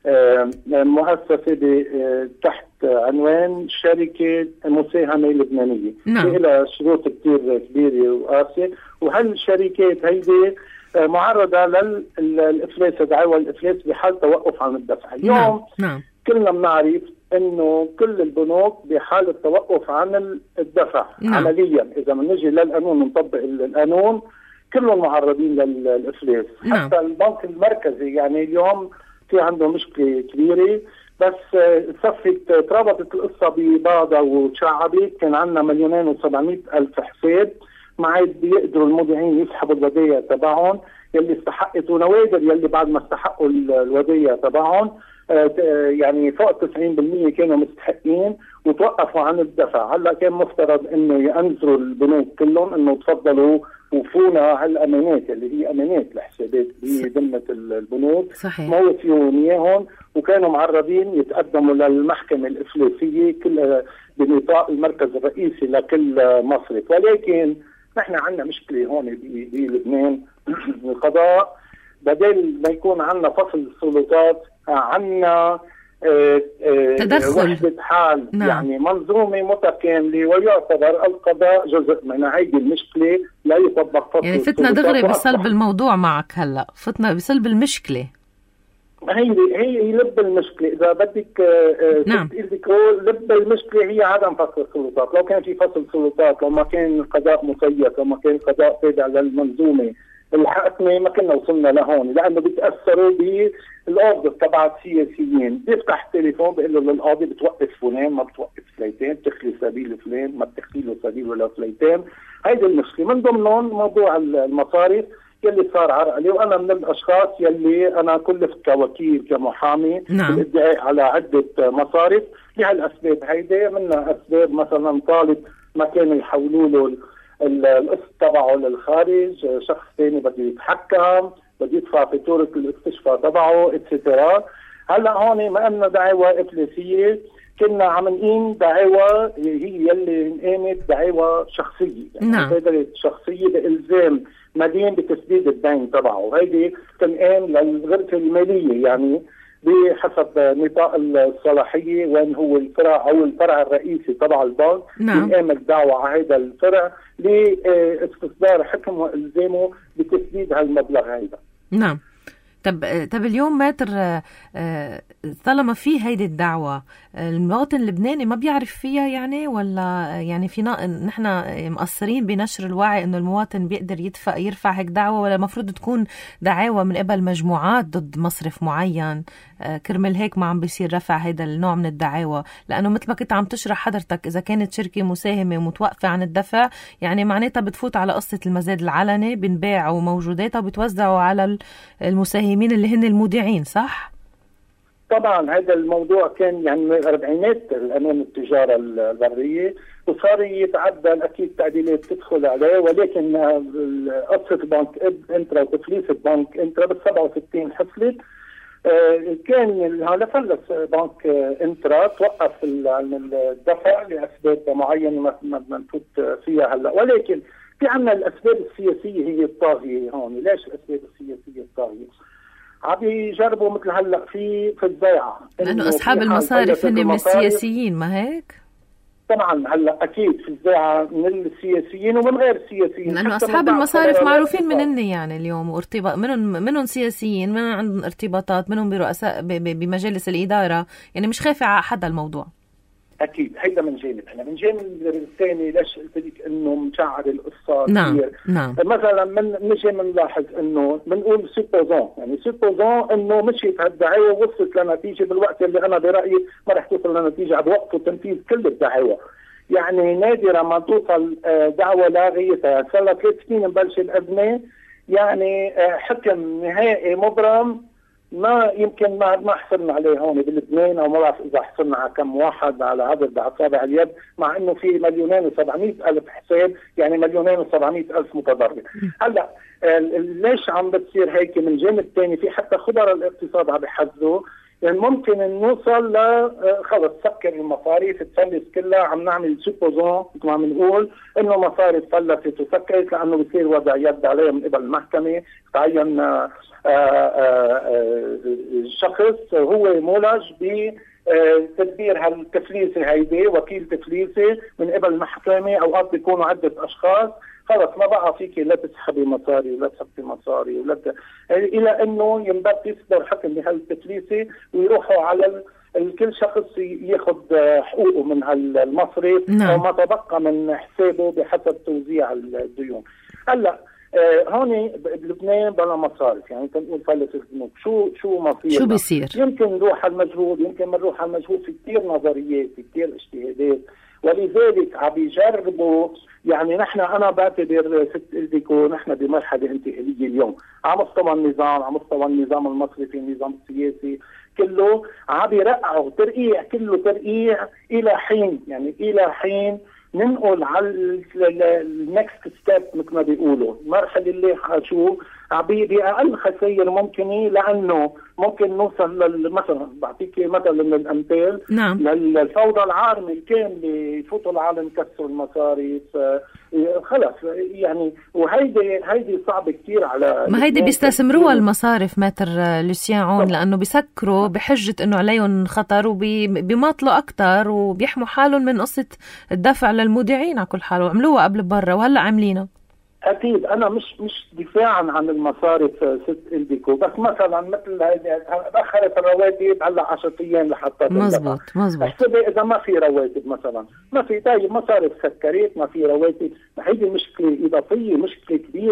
مؤسسة تحت عنوان شركة مساهمة لبنانية. نعم. في إلى شروط كتير كبيرة وقاسية، وهالشركات هيدي معرضة للإفلاس، دعاوى الإفلاس بحال توقف عن الدفع. اليوم نعم. نعم. كلنا بنعرف إنه كل البنوك بحال التوقف عن الدفع. نعم. عمليا إذا بنجي للقانون نطبق القانون كلهم معرضين للإفلاس. نعم. حتى البنك المركزي يعني اليوم في عنده مشكلة كبيرة، بس صفت ترابطت القصة ببعضها وتشعبت. كان عندنا مليونين وسبعمائة ألف حساب، ما عاد بيقدروا المودعين يسحبوا الودائع تبعهم يلي استحقت، ونوادر يلي بعد ما استحقوا الودائع تبعهم يعني فوق تسعين بالمئة كانوا مستحقين وتوقفوا عن الدفع. هلا كان مفترض انه ينذروا البنوك كلهم انه تفضلوا وفونا هالامانات اللي هي امانات الحسابات بذمه البنوك. صحيح. ما وفيهم اياهم، وكانوا معرضين يتقدموا للمحكمه الافلاسيه كل بنطاق المركز الرئيسي لكل مصرف. ولكن نحن عندنا مشكله هون بلبنان. القضاء بدل ما يكون عندنا فصل سلطات عندنا تدخل وحدة حال. نعم. يعني منظومة متكاملة، ويعتبر القضاء جزء من هذه المشكلة. لا يطبق فصل يعني فتنا دغري بصلب الموضوع معك. هلا فتنا بصلب المشكلة. هي هي لب المشكلة إذا بدك. نعم. لب المشكلة هي عدم فصل السلطات. لو كان في فصل سلطات، لو ما كان القضاء مسيس، لو ما كان القضاء تابع للمنظومة الحقتني ما كنا وصلنا لهون، لانه بيتاثروا بالقبض تبع السياسيين. بيفتح التليفون بيقول له للقاضي بتوقف فلان، ما بتوقف فليتين، بتخلي سبيل فلان، ما بتخلي له سبيل ولا فليتين. هيدي المشكله. من ضمنهم موضوع المصاريف يلي صار عرقلي، وانا من الاشخاص يلي انا كلفت كوكيل كمحامي نعم. بالادعاء على عده مصارف لهالاسباب هيدي. منها اسباب مثلا طالب ما كانوا يحولوا له القسط تبعه للخارج، شخص ثاني بده يتحكم، بده يدفع فاتوره الاستشفاء تبعه اتسترا. هلا هون ما قلنا دعاوى افلاسيه، كنا عم نقيم دعاوى هي يلي انقامت دعاوى شخصيه، يعني نعم. شخصيه بالزام مدين بتسديد الدين تبعه، وهيدي تنقام للغرفه الماليه يعني بحسب نطاق الصلاحيه وين هو الفرع او الفرع الرئيسي تبع البنك. نعم. يقام الدعوه على هذا الفرع لاستصدار حكم والزامه بتسديد هالمبلغ هذا. نعم. طب طب اليوم ماتر طالما في هيدي الدعوة المواطن اللبناني ما بيعرف فيها يعني، ولا يعني في نحن مقصرين بنشر الوعي انه المواطن بيقدر يدفع يرفع هيك دعوة، ولا المفروض تكون دعاوى من قبل مجموعات ضد مصرف معين كرمال هيك ما عم بيصير رفع هيدا النوع من الدعاوى؟ لانه مثل ما كنت عم تشرح حضرتك اذا كانت شركة مساهمة ومتوقفة عن الدفع يعني معناتها بتفوت على قصة المزاد العلني، بنباعوا موجوداتها وبتوزعوا على المساهمين اللي هن المودعين، صح؟ طبعا هذا الموضوع كان يعني من الاربعينات القانون التجاره البريه، وصار يتعدل اكيد تعديلات تدخل عليه، ولكن قصه بنك انترا وتفليس بنك انترا بال سبعة وستين حصلت. آه كان هلا فلس بنك انترا توقف عن الدفع لاسباب معينه ما نفوت فيها هلا، ولكن في عندنا الاسباب السياسيه هي الطاغيه هون. ليش الاسباب السياسيه الطاغيه؟ عم يجربوا مثل هلا في في البيعه، لانه اصحاب المصارف هن من السياسيين، ما هيك؟ طبعا هلا اكيد في البيعه من السياسيين ومن غير السياسيين، لانه اصحاب المصارف معروفين منن يعني اليوم، وارتباط منهم منهم سياسيين، منهم عندهم ارتباطات، منهم برؤساء بمجالس الاداره، يعني مش خايفه على حدا الموضوع. اكيد هيدا من جانب. انا من جانب الثاني ليش قلت لك انه مشعر القصه نعم كثير. نعم. مثلا من نجي بنلاحظ انه بنقول سوبوزون، يعني سوبوزون انه مشيت هالدعاوى ووصلت لنتيجه بالوقت اللي انا برايي ما رح توصل لنتيجه بوقت وتنفيذ كل الدعاوى. يعني نادرا ما توصل دعوه لاغيتها. صار لها ثلاث سنين مبلشه الازمه، يعني حكم نهائي مبرم ما يمكن ما ما حصلنا عليه هون بلبنان، او ما بعرف اذا حصلنا على كم واحد على عدد اصابع اليد، مع انه في مليونين وسبعمية الف حساب، يعني مليونين وسبعمية الف متضرر. هلا ليش عم بتصير هيك؟ من جانب ثاني في حتى خبراء الاقتصاد عم بيحذروا يعني ممكن نوصل ل خلص سكر المصاريف تفلس كلها. عم نعمل سوبوزون مثل ما عم نقول انه مصاريف فلست وسكرت، لانه بصير وضع يد عليها من قبل المحكمه، تعين آآ آآ شخص هو مولج بتدبير هالتفليسه هيدي، وكيل تفليسه من قبل المحكمه. اوقات بيكونوا عده اشخاص، خلص ما بقى فيك لا تسحبي مصاري ولا تسحبي مصاري ولا ت... الى انه ينبغي يصدر حكم بهالتفليسه ويروحوا على ال... كل شخص ياخذ حقوقه من هالمصرف او ما تبقى من حسابه بحسب توزيع الديون. هلا آه هون بلبنان بلا مصارف، يعني تنقول فلس البنوك، شو شو مصير؟ شو بيصير؟ يمكن نروح على المجهول، يمكن ما نروح على المجهول. في كثير نظريات، في كثير اجتهادات، ولذلك عم يجربوا. يعني نحن انا بعتبر ست الديكو نحن بمرحله انتقاليه اليوم على مستوى النظام، على مستوى النظام المصرفي، النظام السياسي كله عم يرقعوا ترقيع، كله ترقيع الى حين، يعني الى حين ننقل على النكست ستيب مثل ما بيقولوا، المرحله اللي شو باقل خسائر ممكنه، لانه ممكن نوصل مثلا بعطيك مثلا من الامثال نعم. للفوضى العارمه الكامله، يفوتوا العالم كسروا المصاريف خلص يعني. وهيدي هيدي صعبه كثير على ما هيدي بيستثمروها المصارف ماتر لوسيان عون، لانه بيسكروا بحجه انه عليهم خطر وبيماطلوا اكثر وبيحموا حالهم من قصه الدفع للمودعين على كل حال، وعملوها قبل برا وهلا عاملينها. اكيد انا مش مش دفاعا عن المصارف ست الديكو، بس مثلا مثل تاخرت الرواتب هلا عشرة ايام لحتى مزبوط مزبوط. احسبي اذا ما في رواتب مثلا، ما في طيب مصارف سكرت، ما في رواتب، هيدي مشكله اضافيه، مشكله كبيره.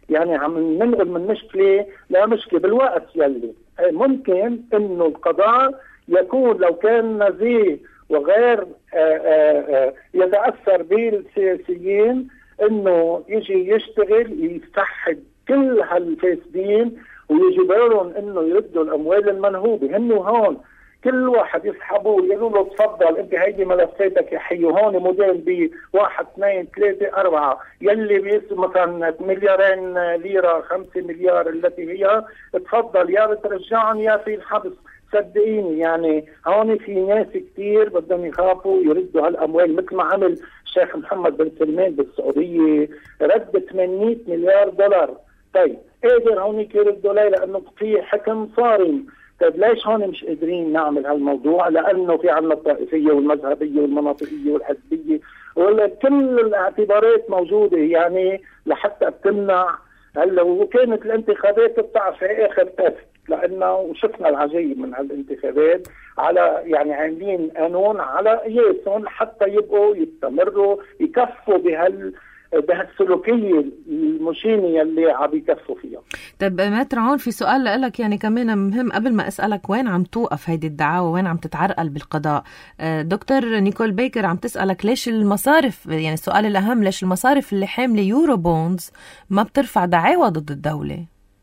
يعني عم ننقل من مشكله لمشكله بالوقت يلي ممكن انه القضاء يكون لو كان نزيه وغير آآ آآ يتاثر بالسياسيين انه يجي يشتغل يفتح كل هالفاسدين ويجبرهم انه يردوا الاموال المنهوبه. هن هون كل واحد يسحبوه يقولوا له تفضل انت هيدي ملفاتك يا حي، هون موديل بواحد اثنين ثلاثه اربعه يلي بيسوا مثلا مليارين ليره خمسه مليار التي هي تفضل يا بترجعهم يا في الحبس. صدقيني يعني هون في ناس كثير بدهم يخافوا يردوا هالاموال مثل ما عمل الشيخ محمد بن سلمان بالسعوديه رد ثمانمئة مليار دولار. طيب قادر هونيك يردوا ليه؟ لانه في حكم صارم. طيب ليش هون مش قادرين نعمل هالموضوع؟ لانه في عندنا الطائفيه والمذهبيه والمناطقيه والحزبيه ولا كل الاعتبارات موجوده يعني لحتى بتمنع. هلا وكانت الانتخابات بتعرفي اخر تست، لانه شفنا العجيب من هالانتخابات على يعني عاملين قانون على قياسهم حتى يبقوا يستمروا يكفوا بهال بهالسلوكيه المشينه اللي عم يكفوا فيها. طيب ماتر عون في سؤال لك يعني كمان مهم قبل ما اسالك، وين عم توقف هيدي الدعاوى وين عم تتعرقل بالقضاء؟ دكتور نيكول بيكر عم تسالك ليش المصارف، يعني السؤال الاهم، ليش المصارف اللي حامله يورو بوندز ما بترفع دعاوى ضد الدوله؟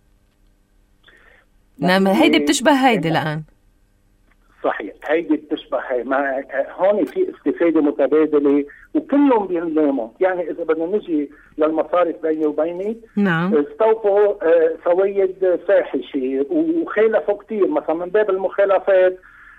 نعم هيدي بتشبه هيدي الان. صحيح هيدي بتشبه هي. ما هون في استفاده متبادله وكلهم بينلاموا. يعني اذا بدنا نجي للمصارف بيني وبينك نعم استوفوا فوائد فاحشه وخالفوا كثير. مثلا من باب المخالفات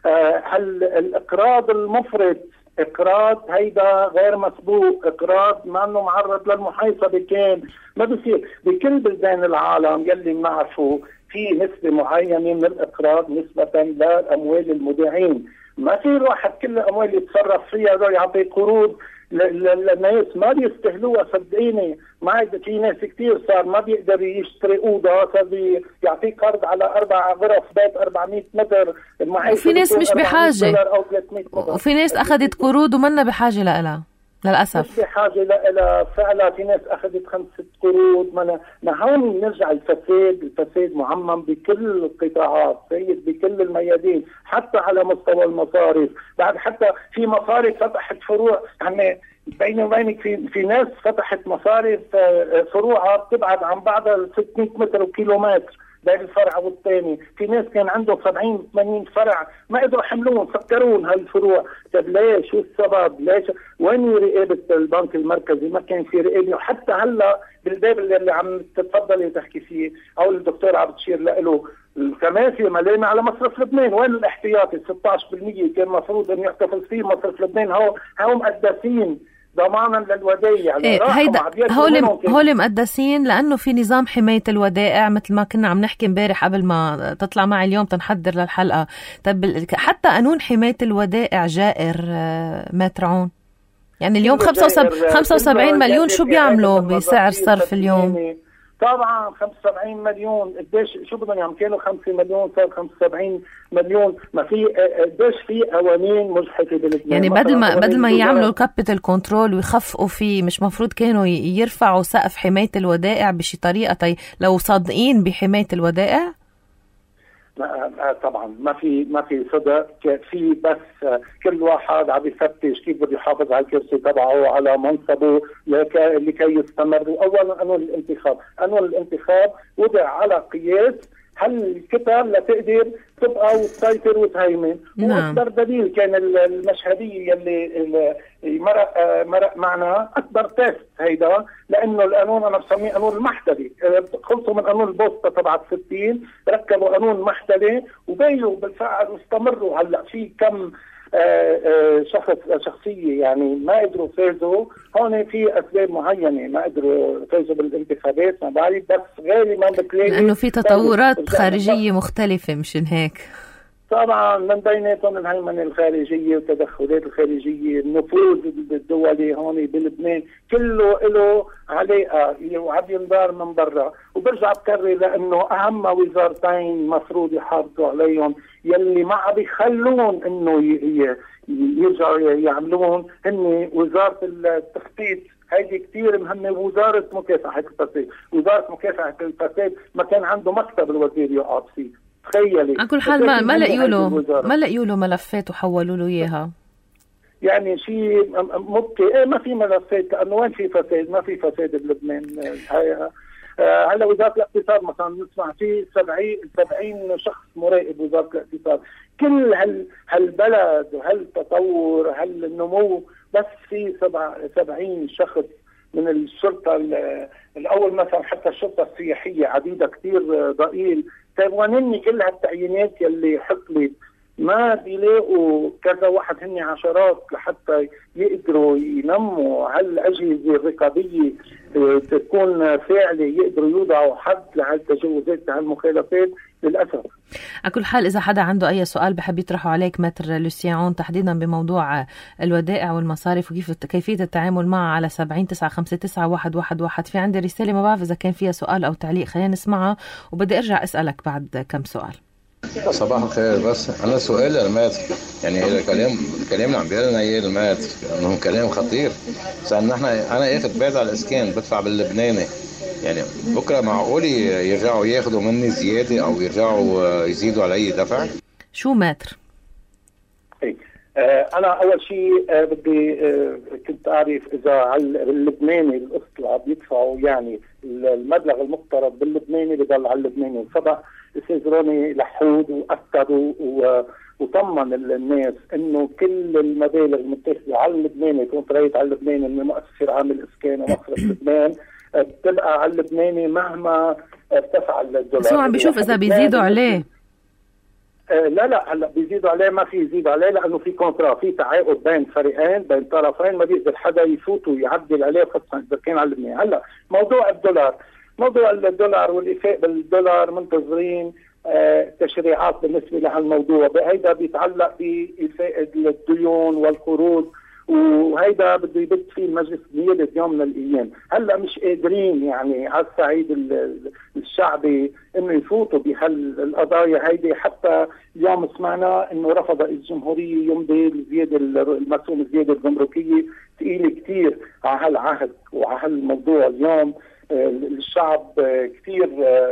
هل الاقراض المفرط اقراض هيدا غير مسبوق، اقراض ما انه معرض للمحاسبه كان ما بصير بكل بلدان العالم يلي بنعرفه في نسبة معينة من الإقراض نسبة لأموال المودعين. ما في الواحد كل الأموال يتصرف فيها دول يعطي قروض للناس ما بيستهلوها. صدقيني ما في ناس كتير صار ما بيقدر يشتري أوضة صار يعطي قرض على أربع غرف بيت أربعمئة متر. وفي ناس مش بحاجة وفي ناس أخذت قروض ومنا بحاجة لها للأسف. مش بحاجة لها فعلا. في ناس أخذت خمسة قروض. ما ما هون نرجع الفساد. الفساد معمم بكل القطاعات سيد بكل الميادين حتى على مستوى المصارف. بعد حتى في مصارف فتحت فروع يعني بيني وبينك في في ناس فتحت مصارف فروعها بتبعد عن بعضها ستمئة متر وكيلومتر بين الفرع والثاني. في ناس كان عندهم سبعين ثمانين فرع ما قدروا يحملون سكرون هالفروع. طيب ليش؟ شو السبب؟ ليش؟ وين رقابه البنك المركزي؟ ما كان في رقابه. وحتى هلا بالباب اللي عم تتفضلي تحكي فيه او الدكتور عم تشير له كمان في ملامه على مصرف لبنان. وين الاحتياطي ستة عشر بالمئة كان المفروض انه يحتفظ فيه مصرف لبنان؟ هو هو مقدسين ضمانا للودائع. إيه هيدا هول هول مقدسين لانه في نظام حمايه الودائع مثل ما كنا عم نحكي امبارح قبل ما تطلع معي اليوم تنحضر للحلقه. طب حتى قانون حمايه الودائع جائر ماترعون يعني اليوم خمسة وسبعين مليون شو بيعملوا بسعر صرف اليوم؟ طبعا خمسة وسبعين مليون قديش شو بدهم يعملوا؟ كانوا خمسة مليون صار خمسة وسبعين مليون. ما في قديش في قوانين مجحفه بلبنان. يعني بدل ما بدل ما يعملوا الكابيتال كنترول ويخفقوا فيه مش مفروض كانوا يرفعوا سقف حمايه الودائع بشي طريقه طي لو صادقين بحمايه الودائع؟ طبعا ما في ما في صدق في بس كل واحد عم يفتش كيف بده يحافظ على الكرسي تبعه على منصبه لكي يستمر. اولا قانون الانتخاب قانون الانتخاب وضع على قياس هالكتاب لتقدر تبقى وتسيطر وتهيمن. واكبر دليل كان المشهديه يلي مرق مرق معنا اكبر تيست هيدا لانه القانون انا بسميه قانون المحتلي. خلصوا من قانون البوسطه تبع الستين ركبوا قانون محتلي وبينوا بالفعل واستمروا. هلا في كم آآ آآ شخص شخصيه يعني ما قدروا فازوا. هون في اسباب معينه ما قدروا فازوا بالانتخابات ما بعرف بس غالبا بتلاقي لانه في تطورات خارجيه مختلفه مشان هيك. طبعا من بيناتهم الهيمنه الخارجيه والتدخلات الخارجيه النفوذ الدولي هون بلبنان كله له علاقه وعم ينظر من برا. وبرجع بكرر لانه اهم وزارتين مفروض يحافظوا عليهم يلي ما عم يخلون انه يرجعوا يعملون هن وزاره التخطيط هيدي كثير مهمة. وزارة مكافحة الفساد، وزارة مكافحة الفساد ما كان عنده مكتب الوزير يقعد فيه، تخيلي. على كل حال ما ما لقيوا له ما لقيوا له ملفات وحولوا له اياها. يعني شيء مبكي. ايه ما في ملفات، لانه وين في فساد؟ ما في فساد بلبنان الحقيقة. هلا وزارة الاقتصاد مثلا نسمع في سبعين سبعين شخص مراقب وزارة الاقتصاد. كل هال هالبلد وهالتطور هالنمو بس في سبع سبعين شخص من الشرطة الأول مثلا، حتى الشرطة السياحية عديدة كثير ضئيل. طيب وين كل هالتعيينات يلي حصلت؟ ما بيلاقوا كذا واحد، هن عشرات لحتى يقدروا ينموا هالأجهزة الرقابية تكون فاعلة، يقدروا يوضعوا حد لهالتجاوزات لهالمخالفات للأسف. على كل حال إذا حدا عنده أي سؤال بحب يطرحه عليك متر لوسيان عون تحديدا بموضوع الودائع والمصارف وكيف كيفية التعامل معها على سبعين تسعة خمسة تسعة واحد واحد واحد، في عندي رسالة ما بعرف إذا كان فيها سؤال أو تعليق، خلينا نسمعها وبدي أرجع أسألك بعد كم سؤال. صباح الخير. بس أنا سؤال للماتر، يعني الكلام الكلام اللي عم بيقولنا إياه الماتر إنه كلام خطير. لأن إحنا أنا آخذ بعد على الإسكان بدفع باللبناني، يعني بكرة معقول يرجعوا ياخدوا مني زيادة أو يرجعوا يزيدوا علي دفع؟ شو ماتر؟ إيه آه أنا أول شيء آه بدي آه كنت أعرف إذا اللبناني الأصل بيدفعوا يعني المبلغ المفترض باللبناني بضل على اللبناني. وسبق الأستاذ روني لحود وأكدوا وطمن الناس إنه كل المبالغ المتاخدة على اللبناني كونترايت على اللبناني من مؤسسة عام الإسكان ومصرف لبنان بتبقى على اللبناني مهما ارتفع الدولار. بس هو عم بيشوف إذا بيزيدوا عليه. آه لا لا هلا بيزيدوا عليه، ما في يزيدوا عليه لانه في كونترا، في تعاقد بين فريقين بين طرفين، ما بيقدر حدا يفوت ويعدل عليه خاصه اذا كان على اللبناني. هلا موضوع الدولار، موضوع الدولار والإيفاء بالدولار منتظرين آه تشريعات بالنسبه لهالموضوع. هيدا بيتعلق بإيفاء الديون والقروض، وهيدا بده يبت فيه المجلس بيد يوم من الايام. هلا مش قادرين يعني على الصعيد الشعبي انه يفوتوا بهالقضايا هيدي. حتى اليوم سمعنا انه رفض الجمهوريه يمضي الزياده المرسوم الزياده الجمركيه ثقيله كثير على هالعهد وعلى هالموضوع. اليوم الشعب كثير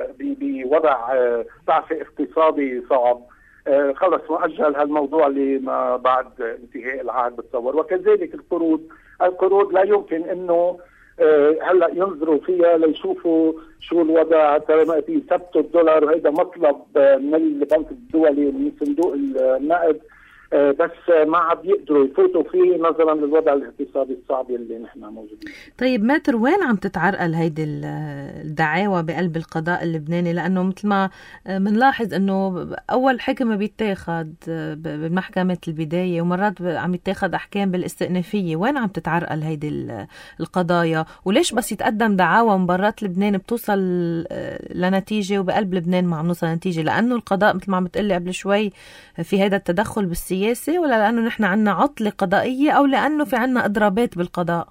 بوضع ضعف اقتصادي صعب. آه خلص مؤجل هالموضوع لما بعد انتهاء العهد بتصور. وكذلك القروض، القروض لا يمكن انه آه هلا ينظروا فيها ليشوفوا شو الوضع ترى يثبتوا الدولار، وهذا مطلب آه من البنك الدولي ومن صندوق النقد، آه بس ما عم يقدروا يفوتوا فيه نظرا للوضع الاقتصادي الصعب اللي نحن موجودين. طيب ماتر، وين عم تتعرقل هيدي الدعاوى بقلب القضاء اللبناني؟ لانه مثل ما بنلاحظ انه اول حكم بيتاخذ بمحكمة البداية ومرات عم يتاخذ احكام بالاستئنافية. وين عم تتعرقل هيدي القضايا؟ وليش بس يتقدم دعاوى من برات لبنان بتوصل لنتيجة وبقلب لبنان ما عم نوصل لنتيجة؟ لانه القضاء مثل ما عم بتقلي قبل شوي في هيدا التدخل بالسياسة، ولا لأنه نحن عنا عطلة قضائية، أو لأنه في عنا إضرابات بالقضاء؟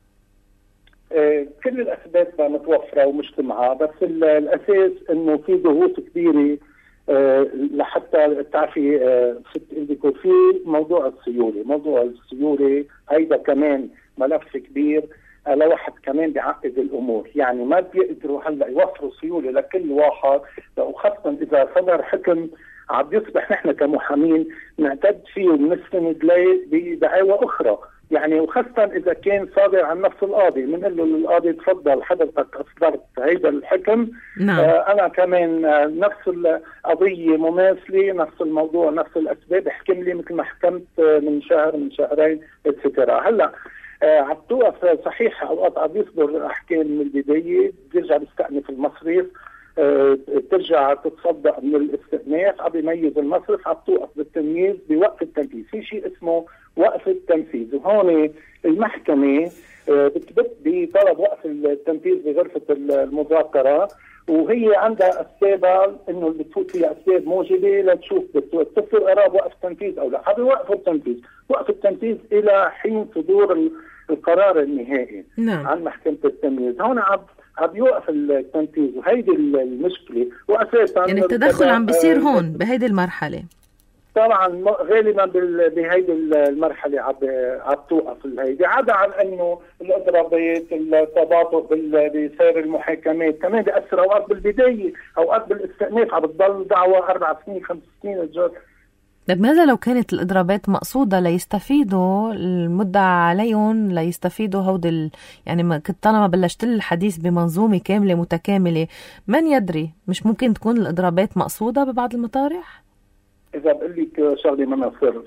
آه كل الأسباب متوفرة ومجتمعة، بس الأساس إنه في ضغوط كبيرة آه لحتى تعرفي آه ست في موضوع السيولة. موضوع السيولة هيدا كمان ملف كبير لواحد كمان بيعقد الأمور. يعني ما بيقدروا هلا يوفروا سيولة لكل واحد، وخاصة إذا صدر حكم عم يصبح نحن كمحامين نعتد فيه ونستند ليه بدعاوى اخرى. يعني وخاصه اذا كان صادر عن نفس القاضي، بنقول له للقاضي تفضل حضرتك اصدرت هيدا الحكم. نعم. آه انا كمان آه نفس القضيه مماثله، نفس الموضوع، نفس الاسباب، احكم لي مثل ما حكمت آه من شهر من شهرين اتسترا. هلا آه عم توقف صحيح اوقات عم يصدر احكام من البدايه، بيرجع بيستأنف المصرف، أه ترجع تتصدق من الاستئناف، عم يميز المصرف، عم توقف بالتمييز بوقف التنفيذ. في شيء اسمه وقف التنفيذ، وهون المحكمة أه بتبت بطلب وقف التنفيذ بغرفة المذاكرة، وهي عندها أسباب إنه اللي بتفوت فيها أسباب موجبة لتشوف بتصدر قرار وقف التنفيذ أو لا. هذا وقف التنفيذ، وقف التنفيذ إلى حين صدور القرار النهائي. نعم. عن محكمة التمييز. هون عم عم يوقف التنفيذ، وهيدي المشكلة. وأساسا يعني التدخل عم بيصير هون بهيدي المرحلة. طبعا غالبا بهيدي المرحله عم عم توقف الهيدي، عدا عن انه الاضرابات، التباطؤ بسير المحاكمات كمان بياثر اوقات بالبدايه، اوقات بالاستئناف عم بتضل دعوه اربع سنين خمس سنين الجد. طيب ماذا لو كانت الإضرابات مقصودة ليستفيدوا المدعى عليهم، ليستفيدوا هود ال... يعني كنت طالما بلشت الحديث بمنظومة كاملة متكاملة، من يدري مش ممكن تكون الإضرابات مقصودة ببعض المطارح؟ إذا بقول لك شغلة ما سر،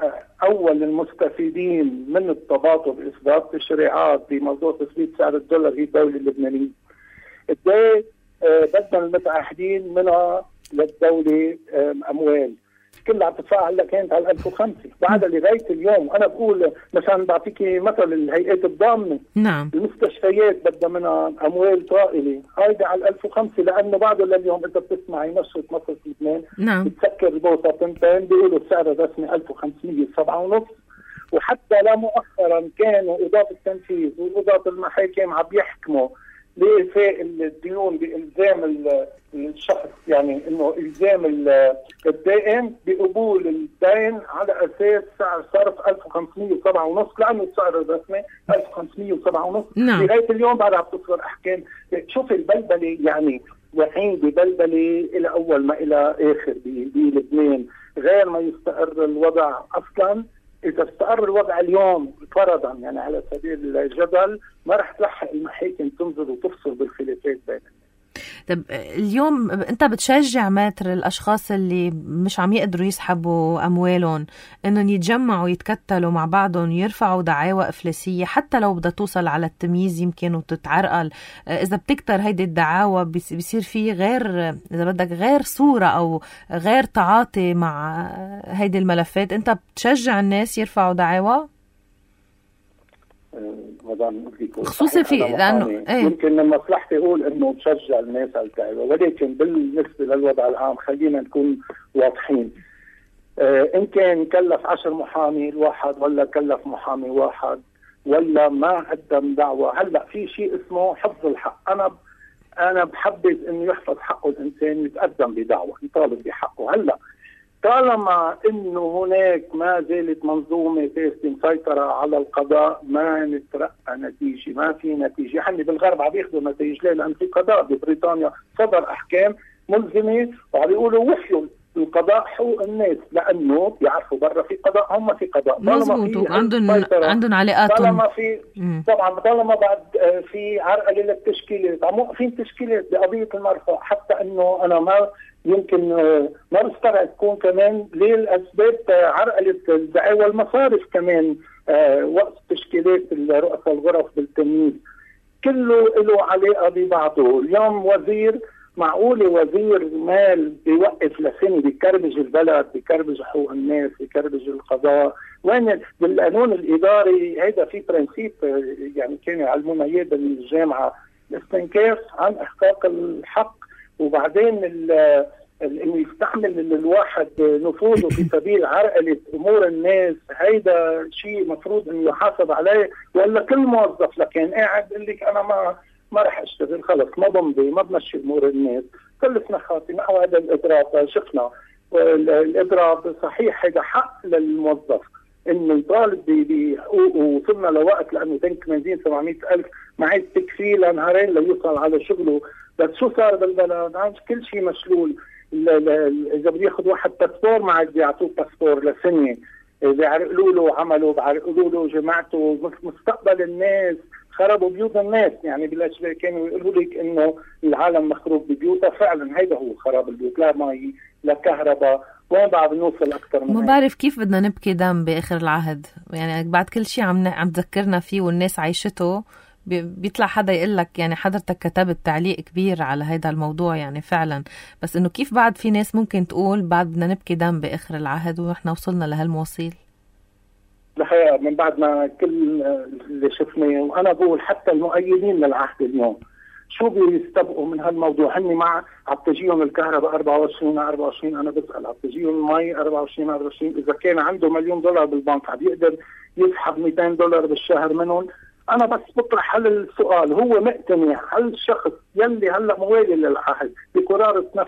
أول المستفيدين من التباطؤ بإصدار تشريعات بموضوع تثبيت سعر الدولار هي الدولة اللبنانية. قد بدنا المتعهدين منها للدولة أموال كلها عم تدفع هلا كانت على ألف وخمسة بعد لغايه اليوم. انا بقول مثلا بعطيكي مثل الهيئات الضامنه، نعم المستشفيات بدها منها اموال طائله هيدي على ألف وخمسة، لانه بعده لليوم انت بتسمعي نشره مصر لبنان نعم بتسكر البوصه تنتين بيقولوا السعر الرسمي ألف وخمسمية سبعة ونص. وحتى لا مؤخرا كانوا قضاة التنفيذ وقضاة المحاكم عم يحكموا لإيفاء الديون بإلزام الشخص، يعني إنه إلزام الدائن بقبول الدين على أساس سعر صرف ألف وخمسمية وسبعة ونص، لأنه السعر الرسمي ألف وخمسمية وسبعة ونص. نعم. لغاية اليوم بعد عم تصدر أحكام. شوف البلبلة، يعني وحين ببلبلة إلى أول ما إلى آخر بلبنان، غير ما يستقر الوضع أصلاً. إذا استقر الوضع اليوم فرضا، يعني على سبيل الجدل، ما رح تلحق المحاكم تنظر وتفصل بالخلافات بين الناس. طب اليوم انت بتشجع ماتر الاشخاص اللي مش عم يقدروا يسحبوا اموالهم انهم يتجمعوا يتكتلوا مع بعضهم يرفعوا دعاوى افلاسيه، حتى لو بدها توصل على التمييز يمكن وتتعرقل؟ اذا بتكتر هيدي الدعاوى بيصير في غير، اذا بدك غير صوره او غير تعاطي مع هيدي الملفات. انت بتشجع الناس يرفعوا دعاوى خصوصي في لانه ايه؟ يمكن من مصلحتي اقول انه تشجع الناس على الدعوه، ولكن بالنسبه للوضع العام خلينا نكون واضحين. اه ان كان كلف عشر محامي الواحد ولا كلف محامي واحد ولا ما قدم دعوه، هلا في شيء اسمه حفظ الحق. انا انا بحبذ انه يحفظ حقه الانسان يتقدم بدعوه يطالب بحقه. هلا طالما انه هناك ما زالت منظومه فاسده مسيطره على القضاء، ما نترقى نتيجه، ما في نتيجه. حني بالغرب عم ياخذوا نتائج ليه؟ لان في قضاء ببريطانيا صدر احكام ملزمه وعم يقولوا وحيوا القضاء حقوق الناس، لانه بيعرفوا برا في قضاء هم في قضاء. مظبوط، عندهم عندهم علاقات. طالما في مم. طبعا طالما بعد في عرقله للتشكيلات عم موقفين تشكيلات بقضيه المرفأ، حتى انه انا ما يمكن ما بستبعد تكون كمان ليه الاسباب عرقله الدعاوى المصارف كمان وقت تشكيلات رؤساء الغرف بالتمييز. كله له علاقه ببعضه. اليوم وزير، معقوله وزير مال بيوقف لسنه بيكربج البلد، بيكربج حقوق الناس، بيكربج القضاء؟ وين بالقانون الاداري هيدا في برنسيب يعني كانوا يعلمونا اياه بالجامعه، الاستنكاف عن احقاق الحق، وبعدين انه يستعمل الواحد نفوذه في سبيل عرقله امور الناس. هيدا شيء مفروض انه يحاسب عليه، ولا كل موظف لكن قاعد يقول لك انا ما ما رح اشتغل، خلص ما بمضي ما بمشي امور الناس. كلفنا خاطئ او هذا الاضراب. شفنا الاضراب صحيح هذا حق للموظف انه يطالب بحقوقه، وصلنا لوقت لانه تنك بنزين سبعمية ألف معاد تكفيه لنهارين ليوصل على شغله. بس شو صار بالبلد؟ عم كل شيء مشلول. اذا بده ياخذ واحد باسبور معك بيعطوه باسبور لسنه، بيعرقلوا له عمله، بيعرقلوا له جماعته، مستقبل الناس، خربوا بيوت الناس. يعني بالاشباه كانوا يقولوا لك انه العالم مخروب ببيوتها، فعلا هيدا هو خراب البيوت، لا مي لا كهرباء. وين بعد نوصل اكثر من ما بعرف كيف بدنا نبكي دم باخر العهد، يعني بعد كل شيء عم عم تذكرنا فيه والناس عايشته بيطلع حدا يقول لك يعني حضرتك كتبت تعليق كبير على هذا الموضوع يعني فعلا، بس انه كيف بعد في ناس ممكن تقول بعد بدنا نبكي دم باخر العهد ونحن وصلنا لهالمواصيل؟ الحقيقة من بعد ما كل اللي شفناه، وانا بقول حتى المؤيدين للعهد اليوم شو بيستبقوا من هالموضوع؟ هني مع عم تجيهم الكهرباء أربعة وعشرين أربعة وعشرين، انا بسال عم تجيهم المي أربعة وعشرين أربعة وعشرين، اذا كان عنده مليون دولار بالبنك عم يقدر يسحب مئتين دولار بالشهر منهم. انا بس بطرح هل السؤال، هو مقتنع هل الشخص يلي هلا موالي للعهد بقرارة نفسه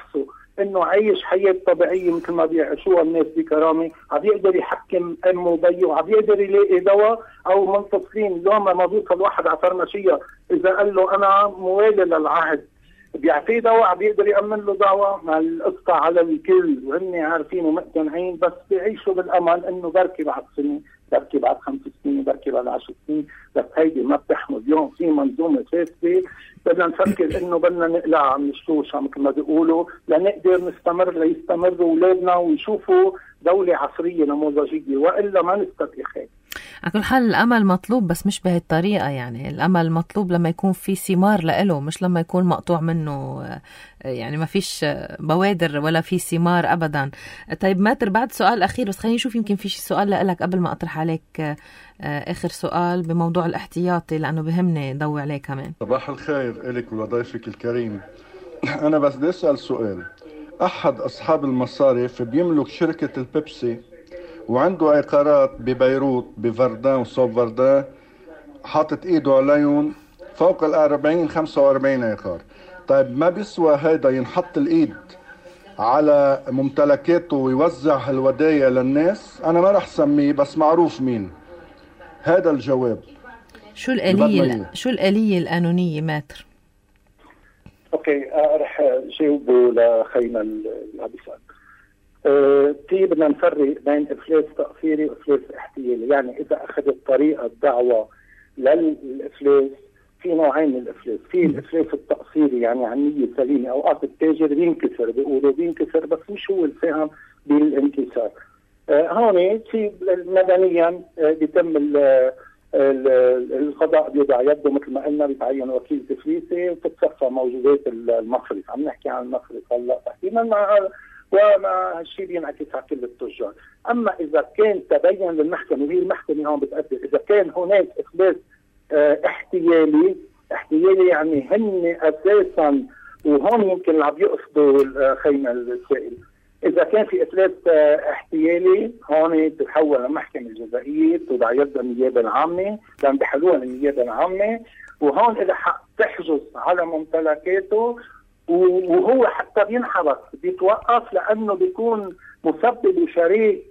انه عايش حياه طبيعيه مثل ما بيعيشوها الناس بكرامه، عم يقدر يحكم امه وبيه، عم يقدر يلاقي دواء او منفصلين. اليوم ما بيوصل واحد على فرماشيه اذا قال له انا موالي للعهد بيعطيه دواء، عم يقدر يامن له دواء. مع القصه على الكل وهن عارفين ومقتنعين، بس بيعيشوا بالامل انه بركي بعد سنه، بركي بعد خمس سنين، بركي بعد عشر سنين، بس هيدي ما بتحمل. اليوم في منظومه فاسده بدنا نفكر انه بدنا نقلع من الشوشة مثل ما بيقولوا لنقدر نستمر ليستمروا اولادنا ويشوفوا دولة عصرية نموذجية، والا ما نستطيع خير. على كل حال الامل مطلوب بس مش بهالطريقه، يعني الامل مطلوب لما يكون في ثمار لإله، مش لما يكون مقطوع منه، يعني ما فيش بوادر ولا في ثمار ابدا. طيب ماتر بعد سؤال اخير، بس خليني اشوف يمكن في شي سؤال لك قبل ما اطرح عليك اخر سؤال بموضوع الاحتياطي لانه بهمني ضوي عليه كمان. صباح الخير لك ولضيفك الكريم. انا بس بدي اسال سؤال. احد اصحاب المصارف بيملك شركه البيبسي وعنده عقارات ببيروت بفردان وصوب فردان، حاطط ايده عليهم فوق الأربعين خمسة وأربعين عقار. طيب ما بيسوى هيدا ينحط الايد على ممتلكاته ويوزع هالودايا للناس؟ انا ما رح سميه بس معروف مين. هذا الجواب. شو الآلية شو الآلية القانونية ماتر؟ اوكي أه رح جاوبه لخينا الابيسان. أه تي بدنا نفرق بين افلاس تقصيري وافلاس احتيالي. يعني اذا اخذت طريقه الدعوه للافلاس في نوعين من الافلاس، في الافلاس التقصيري يعني عن نيه سليمه، اوقات التاجر بينكسر بيقولوا بينكسر بس مش هو الفهم بالانكسار. أه هون في مدنيا أه بيتم القضاء بيضع يده مثل ما قلنا، بيتعين وكيل تفليسي وتتصفى موجودات المصرف. عم نحكي عن المصرف هلا تحديدا مع ومع هالشيء بينعكس على كل التجار. اما اذا كان تبين للمحكمه وهي المحكمه هون بتقدر اذا كان هناك افلاس اه احتيالي، احتيالي يعني هن اساسا، وهون يمكن اللي عم يقصدوا خينا السائل، إذا كان في إفلاس احتيالي هون تتحول للمحكمة الجزائية توضع يدها النيابة العامة لأن بحلوها النيابة العامة، وهون إذا حق تحجز على ممتلكاته وهو حتى بينحبس بيتوقف لأنه بيكون مسبب وشريك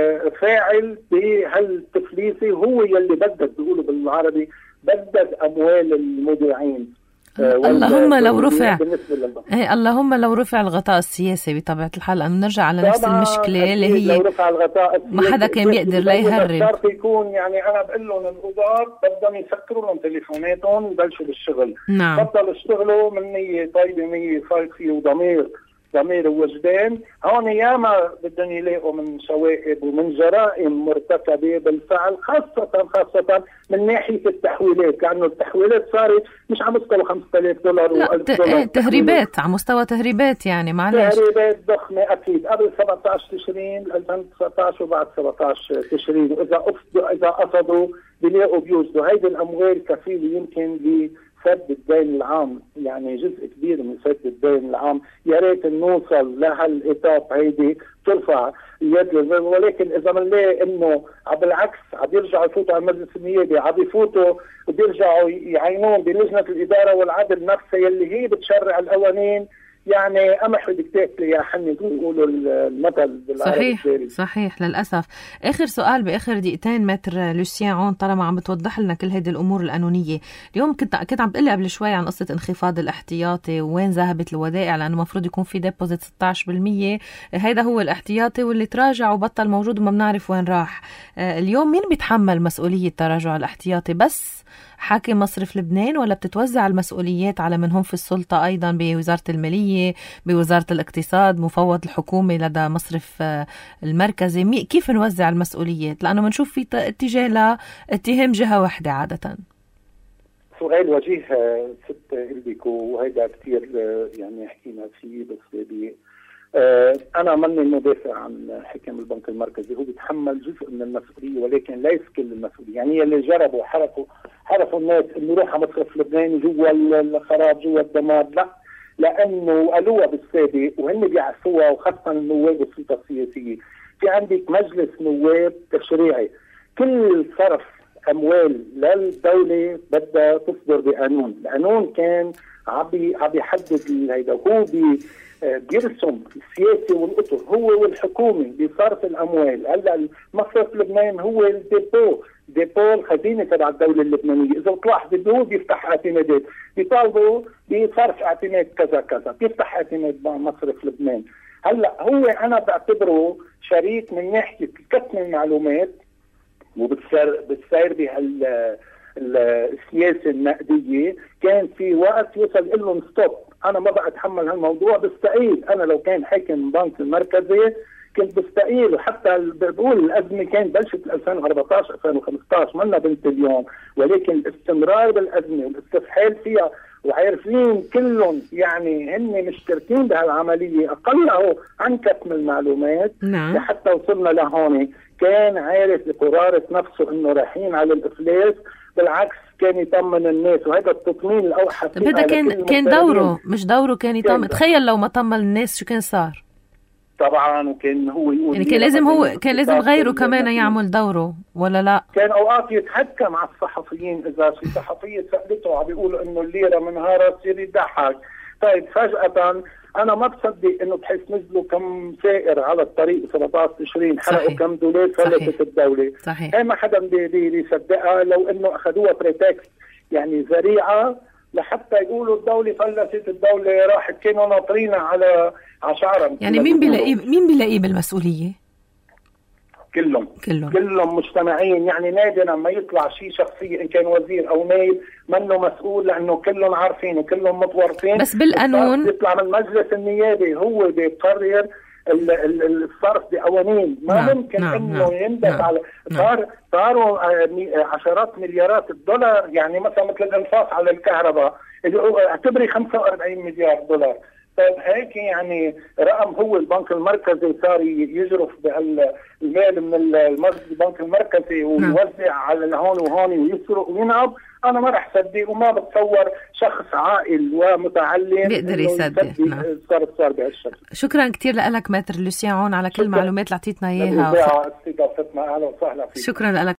فاعل بهالتفليسة، هو يلي بدد بيقولوا بالعربي بدد أموال المودعين. اللهم لو رفع ايه اللهم لو رفع الغطاء السياسي بطبيعة الحال. أن نرجع على نفس المشكلة اللي هي لو رفع الغطاء ما حدا كان بيقدر لا يهرب. صار يكون يعني أنا بقول لهم الوزارة بدهم يسكروا لهم تليفوناتهم ويبلشوا بالشغل. نعم. بطلوا يشتغلوا من نية طيبة، نية صادقة وضمير ضمير ووجدان. هون ياما بدهم يلاقوا من شوائب ومن جرائم مرتكبة بالفعل، خاصة خاصة من ناحية التحويلات، لأنه التحويلات صارت مش على مستوى خمسة آلاف دولار وألف دولار، تهريبات على مستوى تهريبات، يعني معلش تهريبات ضخمة أكيد قبل سبعة عشر تشرين ألفين وتسعة عشر وبعد سبعة عشر تشرين، وإذا قصدوا إذا قصدوا بيلاقوا بيوجدوا هيدي الأموال كفيلة يمكن ل سد الدين العام، يعني جزء كبير من سد الدين العام. يا ريت نوصل لهالإيتاب هيدي ترفع اليد، ولكن إذا بنلاقي إنه بالعكس عم يرجعوا يفوتوا على مجلس النيابة، عم يفوتوا وبيرجعوا يعينون بلجنة الإدارة والعدل نفسها يلي هي بتشرع القوانين، يعني أمح بدك تاكلي يا حني بيقولوا المثل بالعربي. صحيح صحيح للأسف. آخر سؤال بآخر دقيقتين متر لوسيان عون، طالما عم بتوضح لنا كل هذه الأمور القانونية. اليوم كنت كنت عم تقلي قبل شوي عن قصة انخفاض الاحتياطي وين ذهبت الودائع، لأنه المفروض يكون في ديبوزيت ستة عشر بالمية، هيدا هو الاحتياطي واللي تراجع وبطل موجود وما بنعرف وين راح. اليوم مين بيتحمل مسؤولية تراجع الاحتياطي؟ بس حاكم مصرف لبنان ولا بتتوزع المسؤوليات على من هم في السلطة أيضا بوزارة المالية، بوزارة الاقتصاد، مفوض الحكومة لدى مصرف المركزي؟ كيف نوزع المسؤوليات؟ لأنه منشوف في اتجاه لاتهام جهة واحدة عادة. سؤال وجيه ست إلبك، وهيدا كتير يعني حكينا فيه بس بي أنا مني مدافع عن حكم البنك المركزي، هو بيتحمل جزء من المسؤولية ولكن ليس كل المسؤولية. يعني اللي جربوا حرفوا حرفوا الناس إنه يروح على مصرف لبنان جوا الخراب جوا الدمار، لا، لأنه قالوها بالسابق وهن بيعرفوها، وخاصة النواب والسلطة السياسية. في عندك مجلس نواب تشريعي، كل صرف اموال للدوله بدها تصدر بقانون. القانون كان عم عم يحدد هيدا، هو بي بيرسم السياسه والاطر هو والحكومه بصرف الاموال. هلا مصرف لبنان هو الديبو، ديبو الخزينه تبع الدوله اللبنانيه. اذا بتلاحظوا هو بيفتح اعتمادات، بيطالبوا بصرف اعتماد كذا كذا، بيفتح اعتماد مصرف لبنان. هلا هو انا بعتبره شريك من ناحيه كتم المعلومات وبتصير بتصير بهال السياسه النقديه. كان في وقت يوصل لهم ستوب، انا ما بقى اتحمل هالموضوع، بستقيل. انا لو كان حاكم البنك المركزي كنت بستقيل. وحتى بقول الازمه كانت بلشت ألفين وأربعطعش ألفين وخمسطعش، منا بنت اليوم، ولكن الاستمرار بالازمه والاستفحال فيها وعارفين كلهم يعني هن مشتركين بهالعمليه اقل اهو عن كتم المعلومات. نعم. لحتى وصلنا لهون. كان عارف بقرارة نفسه انه رايحين على الافلاس، بالعكس كان يطمن الناس، وهذا التطمين الاوحى. طيب هذا كان كان دوره، مش دوره كان يطمن. تخيل لو ما طمن الناس شو كان صار. طبعا وكان هو يقول يعني كان لازم هو كان لازم غيره كمان يعمل دوره ولا لا؟ كان اوقات يتحكم على الصحفيين. اذا في صحفيه سالته عم بيقولوا انه الليره منهارة تصير يضحك. طيب فجاه انا ما بصدق انه بحيث نزلوا كم سائر على الطريق سبعطعش تشرين، حرقوا كم دولار، فلتت الدوله. صحيح. هي ما حدا بيصدقها لو انه اخذوها بريتكست، يعني ذريعه لحتى يقولوا الدوله فلتت، الدوله راحت، كانوا ناطرين على على شعرهم. يعني مين بيلاقيه مين بيلاقيه بالمسؤوليه؟ كلهم كلهم كلهم مجتمعين. يعني نادرا ما يطلع شيء شخصي ان كان وزير او نائب منه مسؤول، لانه كلهم عارفين وكلهم متورطين. بس بالقانون يطلع من المجلس النيابي هو بيقرر الصرف بقوانين. ما نعم. ممكن نعم. انه نعم. يندس نعم. على صار صاروا عشرات مليارات الدولار. يعني مثلا مثل الانفاق على الكهرباء اعتبري خمسة وأربعين مليار دولار. طيب هيك يعني رقم هو البنك المركزي صار يجرف بالمال من البنك المركزي ويوزع على هون وهون ويسرق وينهب. انا ما رح صدق وما بتصور شخص عاقل ومتعلم بيقدر يصدق. نعم. صار صار بهالشكل. شكرا كثير لك ماتر لوسيان عون على كل المعلومات اللي اعطيتنا اياها. استضافتنا. اهلا وسهلا فيك. شكرا لك.